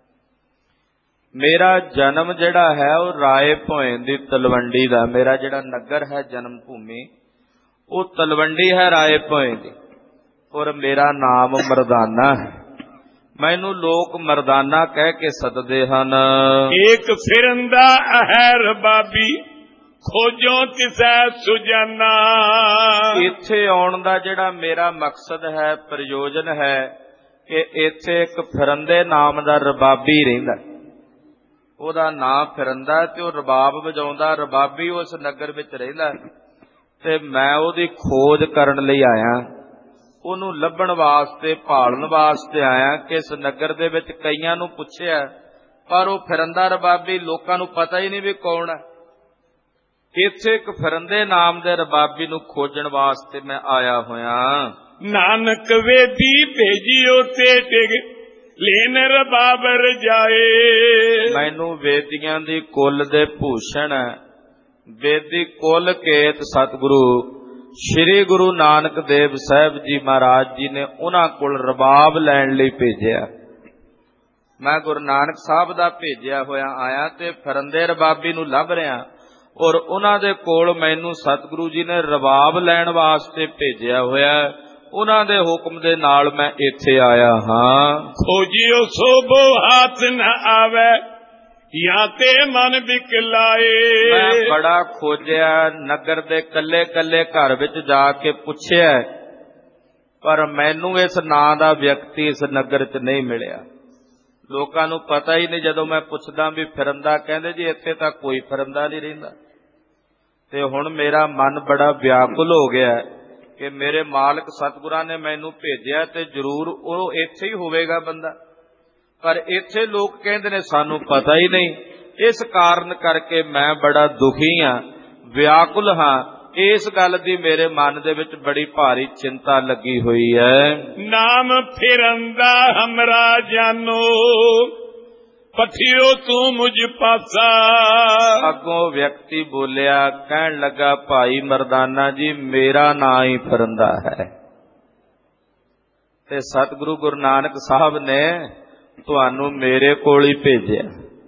ਮੇਰਾ ਜਨਮ ਜਿਹੜਾ ਹੈ ਉਹ ਰਾਏ ਭੋਏ ਦੀ ਤਲਵੰਡੀ ਦਾ, ਮੇਰਾ ਜਿਹੜਾ ਨਗਰ ਹੈ ਜਨਮ ਭੂਮੀ ਉਹ ਤਲਵੰਡੀ ਹੈ ਰਾਏ ਭੋਏ ਦੀ, ਔਰ ਮੇਰਾ ਨਾਮ ਮਰਦਾਨਾ ਹੈ। ਮੈਨੂੰ ਲੋਕ ਮਰਦਾਨਾ ਕਹਿ ਕੇ ਸੱਦਦੇ ਹਨ। ਏਕ ਫਿਰੰਦਾ ਹੈ ਰਬਾਬੀ ਖੋਜੋ ਤਿਸੈ ਸੁਜਾਨਾ। ਇੱਥੇ ਆਉਣ ਦਾ ਜਿਹੜਾ ਮੇਰਾ ਮਕਸਦ ਹੈ, ਪ੍ਰਯੋਜਨ ਹੈ, ਕਿ ਇੱਥੇ ਇੱਕ ਫਿਰੰਦੇ ਨਾਮ ਦਾ ਰਬਾਬੀ ਰਹਿੰਦਾ, ਉਹਦਾ ਨਾਮ ਫਿਰੰਦਾ ਤੇ ਉਹ ਰਬਾਬ ਵਜਾਉਂਦਾ, ਰਬਾਬੀ ਉਸ ਨਗਰ ਵਿੱਚ ਰਹਿੰਦਾ ਤੇ ਮੈਂ ਉਹਦੀ ਖੋਜ ਕਰਨ ਲਈ ਆਇਆ, ਉਹਨੂੰ ਲੱਭਣ ਵਾਸਤੇ, ਭਾਲਣ ਵਾਸਤੇ ਆਇਆ। ਕਿ ਇਸ ਨਗਰ ਦੇ ਵਿੱਚ ਕਈਆਂ ਨੂੰ ਪੁੱਛਿਆ ਪਰ ਉਹ ਫਿਰੰਦਾ ਰਬਾਬੀ ਲੋਕਾਂ ਨੂੰ ਪਤਾ ਹੀ ਨਹੀਂ ਵੀ ਕੌਣ ਹੈ। ਇੱਥੇ ਇੱਕ ਫਿਰੰਦੇ ਨਾਮ ਦੇ ਰਬਾਬੀ ਨੂੰ ਖੋਜਣ ਵਾਸਤੇ ਮੈਂ ਆਇਆ ਹੋਇਆ। ਨਾਨਕ ਵੇਦੀ ਭੇਜਿਓ ਤੇ ਟਿਕ ਲੈਨ ਰਬਾਬ ਰਜਾਏ। ਮੈਨੂੰ ਵੇਦੀਆਂ ਦੀ ਕੁੱਲ ਦੇ ਭੂਸ਼ਣ, ਵੇਦੀ ਕੁੱਲ ਕੇਤ ਸਤਿਗੁਰੂ ਸ਼੍ਰੀ ਗੁਰੂ ਨਾਨਕ ਦੇਵ ਸਾਹਿਬ ਜੀ ਮਹਾਰਾਜ ਜੀ ਨੇ ਉਹਨਾਂ ਕੋਲ ਰਬਾਬ ਲੈਣ ਲਈ ਭੇਜਿਆ। ਮੈਂ ਗੁਰੂ ਨਾਨਕ ਸਾਹਿਬ ਦਾ ਭੇਜਿਆ ਹੋਇਆ ਆਇਆ ਤੇ ਫਿਰੰਦੇ ਰਬਾਬੀ ਨੂੰ ਲੱਭ ਰਿਹਾ, ਔਰ ਉਹਨਾਂ ਦੇ ਕੋਲ ਮੈਨੂੰ ਸਤਿਗੁਰੂ ਜੀ ਨੇ ਰਬਾਬ ਲੈਣ ਵਾਸਤੇ ਭੇਜਿਆ ਹੋਇਆ। ਉਹਨਾਂ ਦੇ ਹੁਕਮ ਦੇ ਨਾਲ ਮੈਂ ਇੱਥੇ ਆਇਆ ਹਾਂ। ਖੋਜਿਓ ਸੋਭੋ ਹੱਥ ਨ ਆਵੇ ਜਾਂ ਤੇ ਮਨ ਬਿਕਲਾਏ। ਮੈਂ ਬੜਾ ਖੋਜਿਆ, ਨਗਰ ਦੇ ਕੱਲੇ ਕੱਲੇ ਘਰ ਵਿੱਚ ਜਾ ਕੇ ਪੁੱਛਿਆ, ਪਰ ਮੈਨੂੰ ਇਸ ਨਾਂ ਦਾ ਵਿਅਕਤੀ ਇਸ ਨਗਰ 'ਚ ਨਹੀਂ ਮਿਲਿਆ। ਲੋਕਾਂ ਨੂੰ ਪਤਾ ਹੀ ਨਹੀਂ। ਜਦੋਂ ਮੈਂ ਪੁੱਛਦਾ ਵੀ ਫਿਰੰਦਾ, ਕਹਿੰਦੇ ਜੀ ਇੱਥੇ ਤਾਂ ਕੋਈ ਫਿਰੰਦਾ ਨਹੀਂ ਰਹਿੰਦਾ। ਤੇ ਹੁਣ ਮੇਰਾ ਮਨ ਬੜਾ ਵਿਆਕੁਲ ਹੋ ਗਿਆ ਕਿ ਮੇਰੇ ਮਾਲਕ ਸਤਿਗੁਰਾਂ ਨੇ ਮੈਨੂੰ ਭੇਜਿਆ ਤੇ ਜ਼ਰੂਰ ਉਹ ਇੱਥੇ ਹੀ ਹੋਵੇਗਾ ਬੰਦਾ, ਪਰ ਇੱਥੇ ਲੋਕ ਕਹਿੰਦੇ ਨੇ ਸਾਨੂੰ ਪਤਾ ਹੀ ਨਹੀਂ। ਇਸ ਕਾਰਨ ਕਰਕੇ ਮੈਂ ਬੜਾ ਦੁਖੀ ਹਾਂ, ਵਿਆਕੁਲ ਹਾਂ। ਇਸ ਗੱਲ ਦੀ ਮੇਰੇ ਮਨ ਦੇ ਵਿੱਚ ਬੜੀ ਭਾਰੀ ਚਿੰਤਾ ਲੱਗੀ ਹੋਈ ਹੈ। ਨਾਮ ਫਿਰੰਦਾ ਹਮਰਾ ਜਾਨੋ ਪਠਿਓ ਤੂੰ ਮੁਝ ਪਾਸਾ। ਅੱਗੋਂ ਵਿਅਕਤੀ ਬੋਲਿਆ, ਕਹਿਣ ਲੱਗਾ, ਭਾਈ ਮਰਦਾਨਾ ਜੀ ਮੇਰਾ ਨਾਂ ਹੀ ਫਿਰੰਦਾ ਹੈ ਤੇ ਸਤਿਗੁਰੂ ਗੁਰੂ ਨਾਨਕ ਸਾਹਿਬ ਨੇ ਤੁਹਾਨੂੰ ਮੇਰੇ ਕੋਲ ਹੀ ਭੇਜਿਆ,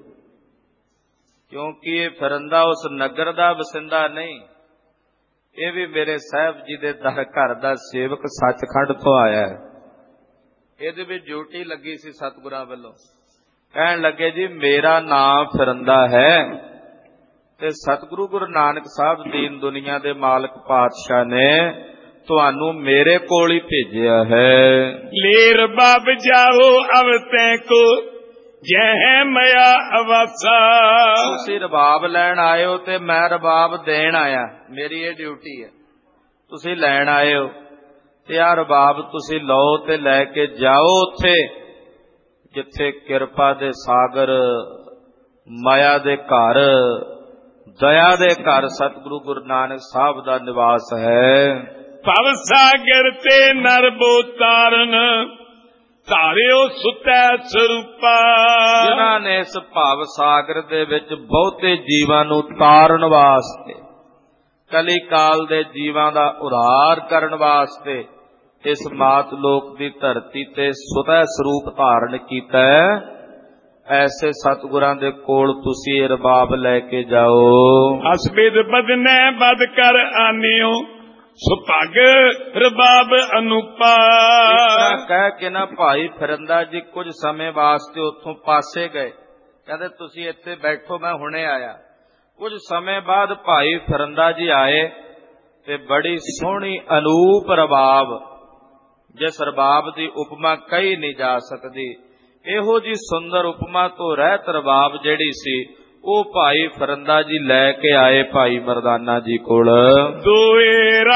ਕਿਉਂਕਿ ਇਹ ਫਿਰੰਦਾ ਉਸ ਨਗਰ ਦਾ ਵਸਿੰਦਾ ਨਹੀਂ, ਇਹ ਵੀ ਮੇਰੇ ਸਾਹਿਬ ਜੀ ਦੇ ਦਰ ਘਰ ਦਾ ਸੇਵਕ ਸੱਚਖੰਡ ਤੋਂ ਆਇਆ ਹੈ। ਇਹਦੇ ਵਿੱਚ ਡਿਊਟੀ ਲੱਗੀ ਸੀ ਸਤਿਗੁਰਾਂ ਵੱਲੋਂ। ਕਹਿਣ ਲੱਗੇ, ਜੀ ਮੇਰਾ ਨਾਮ ਫਿਰੰਦਾ ਹੈ ਤੇ ਸਤਿਗੁਰੂ ਗੁਰੂ ਨਾਨਕ ਸਾਹਿਬ ਦੀਨ ਦੁਨੀਆ ਦੇ ਮਾਲਕ ਪਾਤਸ਼ਾਹ ਨੇ ਤੁਹਾਨੂੰ ਮੇਰੇ ਕੋਲ ਹੀ ਭੇਜਿਆ ਹੈ। ਲੇਰ ਬਾਬ ਜਾਓ ਅਵ ਤੈ ਕੋ ਜਹ ਮਿਆ ਅਵਾਸਾ। ਤੁਸੀਂ ਰਬਾਬ ਲੈਣ ਆਏ ਹੋ ਤੇ ਮੈਂ ਰਬਾਬ ਦੇਣ ਆਇਆ, ਮੇਰੀ ਇਹ ਡਿਊਟੀ ਹੈ। ਤੁਸੀਂ ਲੈਣ ਆਏ ਹੋ ਤੇ ਆਹ ਰਬਾਬ ਤੁਸੀਂ ਲਓ ਤੇ ਲੈ ਕੇ ਜਾਓ ਉੱਥੇ ਜਿੱਥੇ ਕਿਰਪਾ ਦੇ ਸਾਗਰ, ਮਾਇਆ ਦੇ ਘਰ, ਦਇਆ ਦੇ ਘਰ ਸਤਿਗੁਰੂ ਗੁਰੂ ਨਾਨਕ ਸਾਹਿਬ ਦਾ ਨਿਵਾਸ ਹੈ। ਭਵ ਸਾਗਰ ਤੇ ਨਰਬੋ ਤਾਰਨ ਧਾਰਿਓ ਸੁਤੈ ਸਰੂਪਾ। ਜਿਨ੍ਹਾਂ ਨੇ ਇਸ ਭਵ ਸਾਗਰ ਦੇ ਵਿੱਚ ਬਹੁਤੇ ਜੀਵਾਂ ਨੂੰ ਤਾਰਨ ਵਾਸਤੇ, ਕਲੀ ਕਾਲ ਦੇ ਜੀਵਾਂ ਦਾ ਉਧਾਰ ਕਰਨ ਵਾਸਤੇ ਇਸ ਮਾਤ ਲੋਕ ਦੀ ਧਰਤੀ ਤੇ ਸੁਤੈ ਸਰੂਪ ਧਾਰਨ ਕੀਤਾ, ਐਸੇ ਸਤਿਗੁਰਾਂ ਦੇ ਕੋਲ ਤੁਸੀਂ ਇਹ ਰਬਾਬ ਲੈ ਕੇ ਜਾਓ। ਅਸਬਿਦ ਬਦਨੈ ਬਦ ਕਰ ਆਨਿਓ ਸੁਭਾਗ ਰਬਾਬ ਅਨੂਪਾ। ਇਸ ਤਰ੍ਹਾਂ ਕਹਿ ਕੇ ਨਾ ਭਾਈ ਫਿਰੰਦਾ ਜੀ ਕੁਝ ਸਮੇਂ ਵਾਸਤੇ ਉੱਥੋਂ ਪਾਸੇ ਗਏ। ਕਹਿੰਦੇ ਤੁਸੀਂ ਇੱਥੇ ਬੈਠੋ, ਮੈਂ ਹੁਣੇ ਆਇਆ। ਕੁਝ ਸਮੇਂ ਬਾਅਦ ਭਾਈ ਫਿਰੰਦਾ ਜੀ ਆਏ ਤੇ ਬੜੀ ਸੋਹਣੀ ਅਨੂਪ ਰਬਾਬ ਜਿਸ ਰਬਾਬ ਦੀ ਉਪਮਾ ਕਹੀ ਨਹੀਂ ਜਾ ਸਕਦੀ। ਇਹੋ ਜੀ ਸੁੰਦਰ ਉਪਮਾ ਤੋਂ ਰਹਿਤ ਰਬਾਬ ਜਿਹੜੀ ਸੀ ਉਹ ਭਾਈ ਫਰੰਦਾ ਜੀ ਲੈ ਕੇ ਆਏ ਭਾਈ ਮਰਦਾਨਾ ਜੀ ਕੋਲ। ਦੁਏਰਾ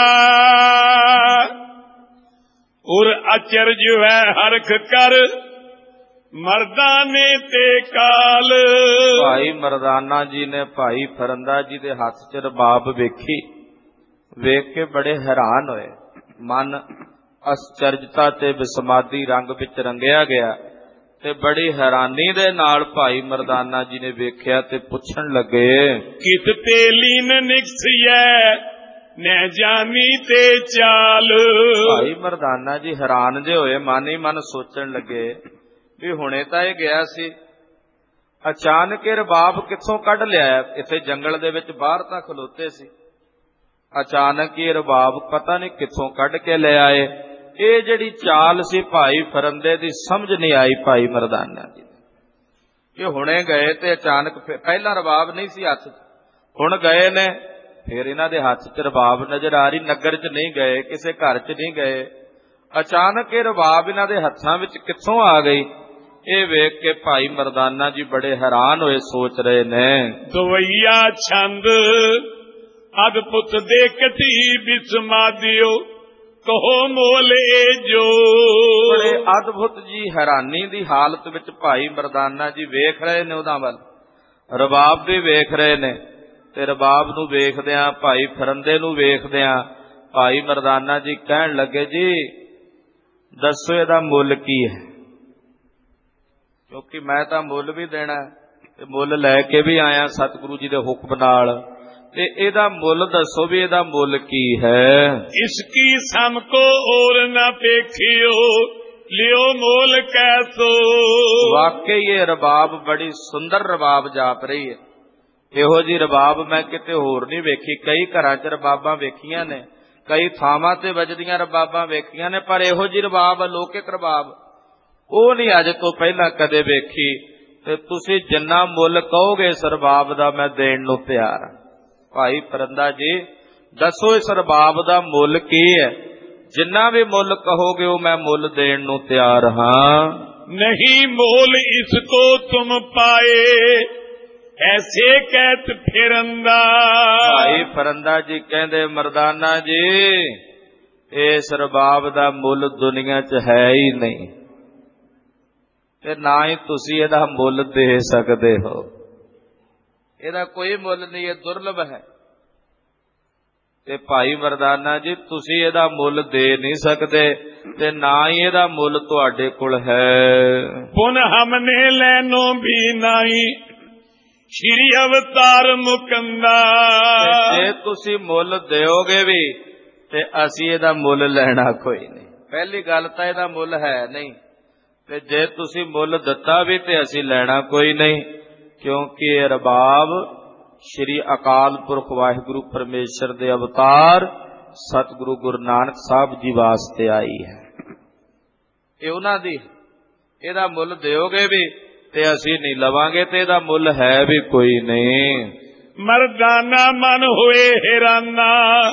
ਉਰ ਅਚਰਜ ਹੈ ਹਰਖ ਕਰ ਮਰਦਾਨੇ ਤੇ ਕਾਲ। ਭਾਈ ਮਰਦਾਨਾ ਜੀ ਨੇ ਭਾਈ ਫਰੰਦਾ ਜੀ ਦੇ ਹੱਥ 'ਚ ਰਬਾਬ ਵੇਖੀ, ਵੇਖ ਕੇ ਬੜੇ ਹੈਰਾਨ ਹੋਏ। ਮਨ ਅਸਚਰਜਤਾ ਤੇ ਵਿਸਮਾਦੀ ਰੰਗ ਵਿੱਚ ਰੰਗਿਆ ਗਿਆ ਤੇ ਬੜੀ ਹੈਰਾਨੀ ਦੇ ਨਾਲ ਭਾਈ ਮਰਦਾਨਾ ਜੀ ਨੇ ਵੇਖਿਆ ਤੇ ਪੁੱਛਣ ਲੱਗੇ, ਕਿਤ ਤੇ ਲੀਨ ਨਿਕਸਿਐ ਨੈ ਜਾਨੀ ਤੇ ਚਾਲ। ਭਾਈ ਮਰਦਾਨਾ ਜੀ ਹੈਰਾਨ ਜੇ ਹੋਏ, ਮਨ ਹੀ ਮਨ ਸੋਚਣ ਲੱਗੇ ਵੀ ਹੁਣੇ ਤਾਂ ਇਹ ਗਿਆ ਸੀ, ਅਚਾਨਕ ਇਹ ਰਬਾਬ ਕਿੱਥੋਂ ਕੱਢ ਲਿਆ? ਇੱਥੇ ਜੰਗਲ ਦੇ ਵਿੱਚ ਬਾਹਰ ਤਾਂ ਖਲੋਤੇ ਸੀ, ਅਚਾਨਕ ਇਹ ਰਬਾਬ ਪਤਾ ਨਹੀਂ ਕਿੱਥੋਂ ਕੱਢ ਕੇ ਲੈ ਆਏ। ਇਹ ਜਿਹੜੀ ਚਾਲ ਸੀ ਭਾਈ ਫਰੰਦੇ ਦੀ ਸਮਝ ਨਹੀਂ ਆਈ ਭਾਈ ਮਰਦਾਨਾ ਜੀ ਕਿ ਹੁਣੇ ਗਏ ਤੇ ਅਚਾਨਕ ਪਹਿਲਾਂ ਰਬਾਬ ਨਹੀਂ ਸੀ ਹੱਥ 'ਚ, ਹੁਣ ਗਏ ਨੇ ਫਿਰ ਇਹਨਾਂ ਦੇ ਹੱਥ 'ਚ ਰਬਾਬ ਨਜ਼ਰ ਆ ਰਹੀ। ਨਗਰ 'ਚ ਨਹੀਂ ਗਏ, ਕਿਸੇ ਘਰ 'ਚ ਨਹੀਂ ਗਏ, ਅਚਾਨਕ ਇਹ ਰਬਾਬ ਇਹਨਾਂ ਦੇ ਹੱਥਾਂ ਵਿੱਚ ਕਿੱਥੋਂ ਆ ਗਈ? ਇਹ ਵੇਖ ਕੇ ਭਾਈ ਮਰਦਾਨਾ ਜੀ ਬੜੇ ਹੈਰਾਨ ਹੋਏ, ਸੋਚ ਰਹੇ ਨੇ। ਦਵਈਆ ਛੰਦ ਅਦਭੁਤ ਦੇਖਤੀ ਬਿਸਮਾਦਿਓ ਕਹੋ ਮੋਲੇ ਜੋ। ਬੜੇ ਅਦਭੁਤ ਜੀ ਹੈਰਾਨੀ ਦੀ ਹਾਲਤ ਵਿੱਚ ਭਾਈ ਮਰਦਾਨਾ ਜੀ ਵੇਖ ਰਹੇ ਨੇ ਉਹਦਾ ਵੱਲ, ਰਬਾਬ ਵੀ ਵੇਖ ਰਹੇ ਨੇ ਤੇ ਰਬਾਬ ਨੂੰ ਵੇਖਦਿਆਂ ਭਾਈ ਫਰੰਦੇ ਨੂੰ ਵੇਖਦਿਆਂ ਭਾਈ ਮਰਦਾਨਾ ਜੀ ਕਹਿਣ ਲੱਗੇ, ਜੀ ਦੱਸੋ ਇਹਦਾ ਮੁੱਲ ਕੀ ਹੈ? ਕਿਉਂਕਿ ਮੈਂ ਤਾਂ ਮੁੱਲ ਵੀ ਦੇਣਾ ਤੇ ਮੁੱਲ ਲੈ ਕੇ ਵੀ ਆਇਆ ਸਤਿਗੁਰੂ ਜੀ ਦੇ ਹੁਕਮ ਨਾਲ, ਤੇ ਇਹਦਾ ਮੁੱਲ ਦੱਸੋ ਵੀ ਇਹਦਾ ਮੁੱਲ ਕੀ ਹੈ? ਇਸ ਕੀ ਸਮ ਕੋ ਔਰ ਨਾ ਵੇਖਿਓ ਲਿਓ ਮੋਲ ਕੈਸੋ। ਵਾਕਈ ਇਹ ਰਬਾਬ ਬੜੀ ਸੁੰਦਰ ਰਬਾਬ ਜਾਪ ਰਹੀ ਹੈ। ਇਹੋ ਜੀ ਰਬਾਬ ਮੈਂ ਕਿਤੇ ਹੋਰ ਨਹੀਂ ਵੇਖੀ। ਕਈ ਘਰਾਂ 'ਚ ਰਬਾਬਾਂ ਵੇਖੀਆਂ ਨੇ, ਕਈ ਥਾਵਾਂ ਤੇ ਵੱਜਦੀਆਂ ਰਬਾਬਾਂ ਵੇਖੀਆਂ ਨੇ, ਪਰ ਇਹੋ ਜੀ ਰਬਾਬ, ਅਲੌਕਿਕ ਰਬਾਬ, ਉਹ ਨਹੀਂ ਅੱਜ ਤੋਂ ਪਹਿਲਾਂ ਕਦੇ ਵੇਖੀ। ਤੇ ਤੁਸੀਂ ਜਿੰਨਾ ਮੁੱਲ ਕਹੋਗੇ ਇਸ ਰਬਾਬ ਦਾ ਮੈਂ ਦੇਣ ਨੂੰ ਤਿਆਰ ਹਾਂ। ਭਾਈ ਫਰੰਦਾ ਜੀ ਦੱਸੋ ਇਸ ਰਬਾਬ ਦਾ ਮੁੱਲ ਕੀ ਹੈ? ਜਿੰਨਾ ਵੀ ਮੁੱਲ ਕਹੋਗੇ ਉਹ ਮੈਂ ਮੁੱਲ ਦੇਣ ਨੂੰ ਤਿਆਰ ਹਾਂ। ਨਹੀਂ ਮੋਲ ਇਸ ਕੋ ਤੁਮ ਪਾਏ ਐਸੇ ਕਹਿਤ ਫਿਰੰਦਾ। ਭਾਈ ਫਰੰਦਾ ਜੀ ਕਹਿੰਦੇ, ਮਰਦਾਨਾ ਜੀ ਇਸ ਰਬਾਬ ਦਾ ਮੁੱਲ ਦੁਨੀਆ 'ਚ ਹੈ ਹੀ ਨਹੀਂ ਤੇ ਨਾ ਹੀ ਤੁਸੀਂ ਇਹਦਾ ਮੁੱਲ ਦੇ ਸਕਦੇ ਹੋ। ਇਹਦਾ ਕੋਈ ਮੁੱਲ ਨਹੀਂ, ਇਹ ਦੁਰਲਭ ਹੈ। ਤੇ ਭਾਈ ਮਰਦਾਨਾ ਜੀ ਤੁਸੀਂ ਇਹਦਾ ਮੁੱਲ ਦੇ ਨਹੀਂ ਸਕਦੇ ਤੇ ਨਾ ਹੀ ਇਹਦਾ ਮੁੱਲ ਤੁਹਾਡੇ ਕੋਲ ਹੈ। ਪੁਨ ਹਮਨੇ ਲੈਨੋ ਵੀ ਨਹੀਂ ਸ਼੍ਰੀ ਅਵਤਾਰ ਮੁਕੰਦਾ। ਜੇ ਤੁਸੀਂ ਮੁੱਲ ਦਿਓਗੇ ਵੀ ਤੇ ਅਸੀਂ ਇਹਦਾ ਮੁੱਲ ਲੈਣਾ ਕੋਈ ਨਹੀਂ। ਪਹਿਲੀ ਗੱਲ ਤਾਂ ਇਹਦਾ ਮੁੱਲ ਹੈ ਨਹੀਂ, ਤੇ ਜੇ ਤੁਸੀਂ ਮੁੱਲ ਦਿੱਤਾ ਵੀ ਤੇ ਅਸੀਂ ਲੈਣਾ ਕੋਈ ਨਹੀਂ, ਕਿਉਂਕਿ ਇਹ ਰਬਾਬ ਸ਼੍ਰੀ ਅਕਾਲ ਪੁਰਖ ਵਾਹਿਗੁਰੂ ਪਰਮੇਸ਼ਰ ਦੇ ਅਵਤਾਰ ਸਤਿਗੁਰੂ ਗੁਰੂ ਨਾਨਕ ਸਾਹਿਬ ਜੀ ਵਾਸਤੇ ਆਈ ਹੈ। ਇਹ ਉਹਨਾਂ ਦੀ, ਇਹਦਾ ਮੁੱਲ ਦਿਓਗੇ ਵੀ ਤੇ ਅਸੀਂ ਨਹੀਂ ਲਵਾਂਗੇ ਤੇ ਇਹਦਾ ਮੁੱਲ ਹੈ ਵੀ ਕੋਈ ਨਹੀਂ। ਮਰਦਾਨਾ ਮਨ ਹੋਏ ਹੈਰਾਨਾ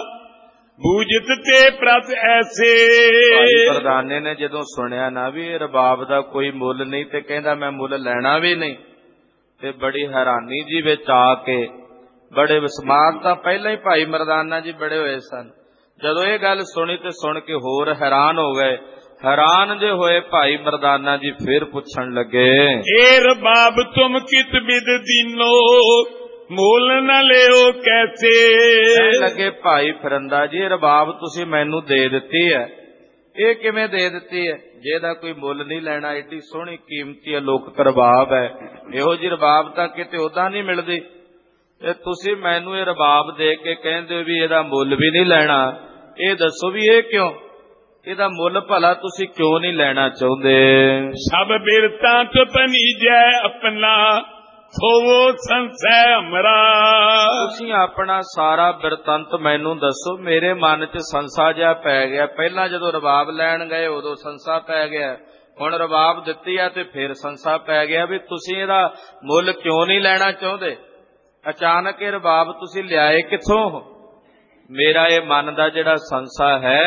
ਬੂਝਤ ਤੇ ਪ੍ਰਤ ਐਸੇ। ਭਾਈ ਮਰਦਾਨੇ ਨੇ ਜਦੋਂ ਸੁਣਿਆ ਨਾ ਵੀ ਇਹ ਰਬਾਬ ਦਾ ਕੋਈ ਮੁੱਲ ਨਹੀਂ ਤੇ ਕਹਿੰਦਾ ਮੈਂ ਮੁੱਲ ਲੈਣਾ ਵੀ ਨਹੀਂ, ਤੇ ਬੜੀ ਹੈਰਾਨੀ ਜੀ ਵਿੱਚ ਆ ਕੇ ਬੜੇ ਵਿਸਮਾਦ ਤਾਂ ਪਹਿਲਾਂ ਹੀ ਭਾਈ ਮਰਦਾਨਾ ਜੀ ਬੜੇ ਹੋਏ ਸਨ। ਜਦੋਂ ਇਹ ਗੱਲ ਸੁਣੀ ਤੇ ਸੁਣ ਕੇ ਹੋਰ ਹੈਰਾਨ ਹੋ ਗਏ। ਹੈਰਾਨ ਜੇ ਹੋਏ ਭਾਈ ਮਰਦਾਨਾ ਜੀ ਫਿਰ ਪੁੱਛਣ ਲੱਗੇ, ਏ ਰਬਾਬ ਤੁਮ ਕਿਤ ਬਿਦ ਦੀਨੋ ਮੁੱਲ ਨਾ ਲਿਓ ਕੈਸੇ। ਕਹਿਣ ਲੱਗੇ, ਭਾਈ ਫਰੰਦਾ ਜੀ ਇਹ ਰਬਾਬ ਤੁਸੀਂ ਮੈਨੂੰ ਦੇ ਦਿੱਤੀ ਹੈ, ਇਹ ਕਿਵੇਂ ਦੇ ਦਿੱਤੀ ਹੈ? ਜੇ ਇਹਦਾ ਕੋਈ ਮੁੱਲ ਨਹੀਂ ਲੈਣਾ, ਏਡੀ ਸੋਹਣੀ ਕੀਮਤੀ ਅਲੌਕਿਕ ਰਬਾਬ ਹੈ, ਇਹੋ ਜਿਹੀ ਰਬਾਬ ਤਾਂ ਕਿਤੇ ਉਦਾਂ ਨਹੀਂ ਮਿਲਦੀ, ਤੇ ਤੁਸੀਂ ਮੈਨੂੰ ਇਹ ਰਬਾਬ ਦੇ ਕੇ ਕਹਿੰਦੇ ਹੋ ਵੀ ਇਹਦਾ ਮੁੱਲ ਵੀ ਨਹੀਂ ਲੈਣਾ। ਇਹ ਦੱਸੋ ਵੀ ਇਹ ਕਿਉਂ? ਇਹਦਾ ਮੁੱਲ ਭਲਾ ਤੁਸੀਂ ਕਿਉਂ ਨਹੀਂ ਲੈਣਾ ਚਾਹੁੰਦੇ? ਸਭ ਬਿਰਤਾਂ ਤੋਂ ਪਨੀਜੈ ਆਪਣਾ ਖੋਵੋ ਸੰਸੈ ਹਮਰਾ। ਤੁਸੀਂ ਆਪਣਾ ਸਾਰਾ ਬਿਰਤੰਤ ਮੈਨੂੰ ਦੱਸੋ। ਮੇਰੇ ਮਨ 'ਚ ਸੰਸਾ ਜਿਹਾ ਪੈ ਗਿਆ। ਪਹਿਲਾਂ ਜਦੋਂ ਰਬਾਬ ਲੈਣ ਗਏ ਉਦੋਂ ਸੰਸਾ ਪੈ ਗਿਆ, ਹੁਣ ਰਬਾਬ ਦਿੱਤੀ ਆ ਤੇ ਫਿਰ ਸੰਸਾ ਪੈ ਗਿਆ ਵੀ ਤੁਸੀਂ ਇਹਦਾ ਮੁੱਲ ਕਿਉਂ ਨਹੀਂ ਲੈਣਾ ਚਾਹੁੰਦੇ? ਅਚਾਨਕ ਇਹ ਰਬਾਬ ਤੁਸੀਂ ਲਿਆਏ ਕਿੱਥੋਂ? ਮੇਰਾ ਇਹ ਮਨ ਦਾ ਜਿਹੜਾ ਸੰਸਾ ਹੈ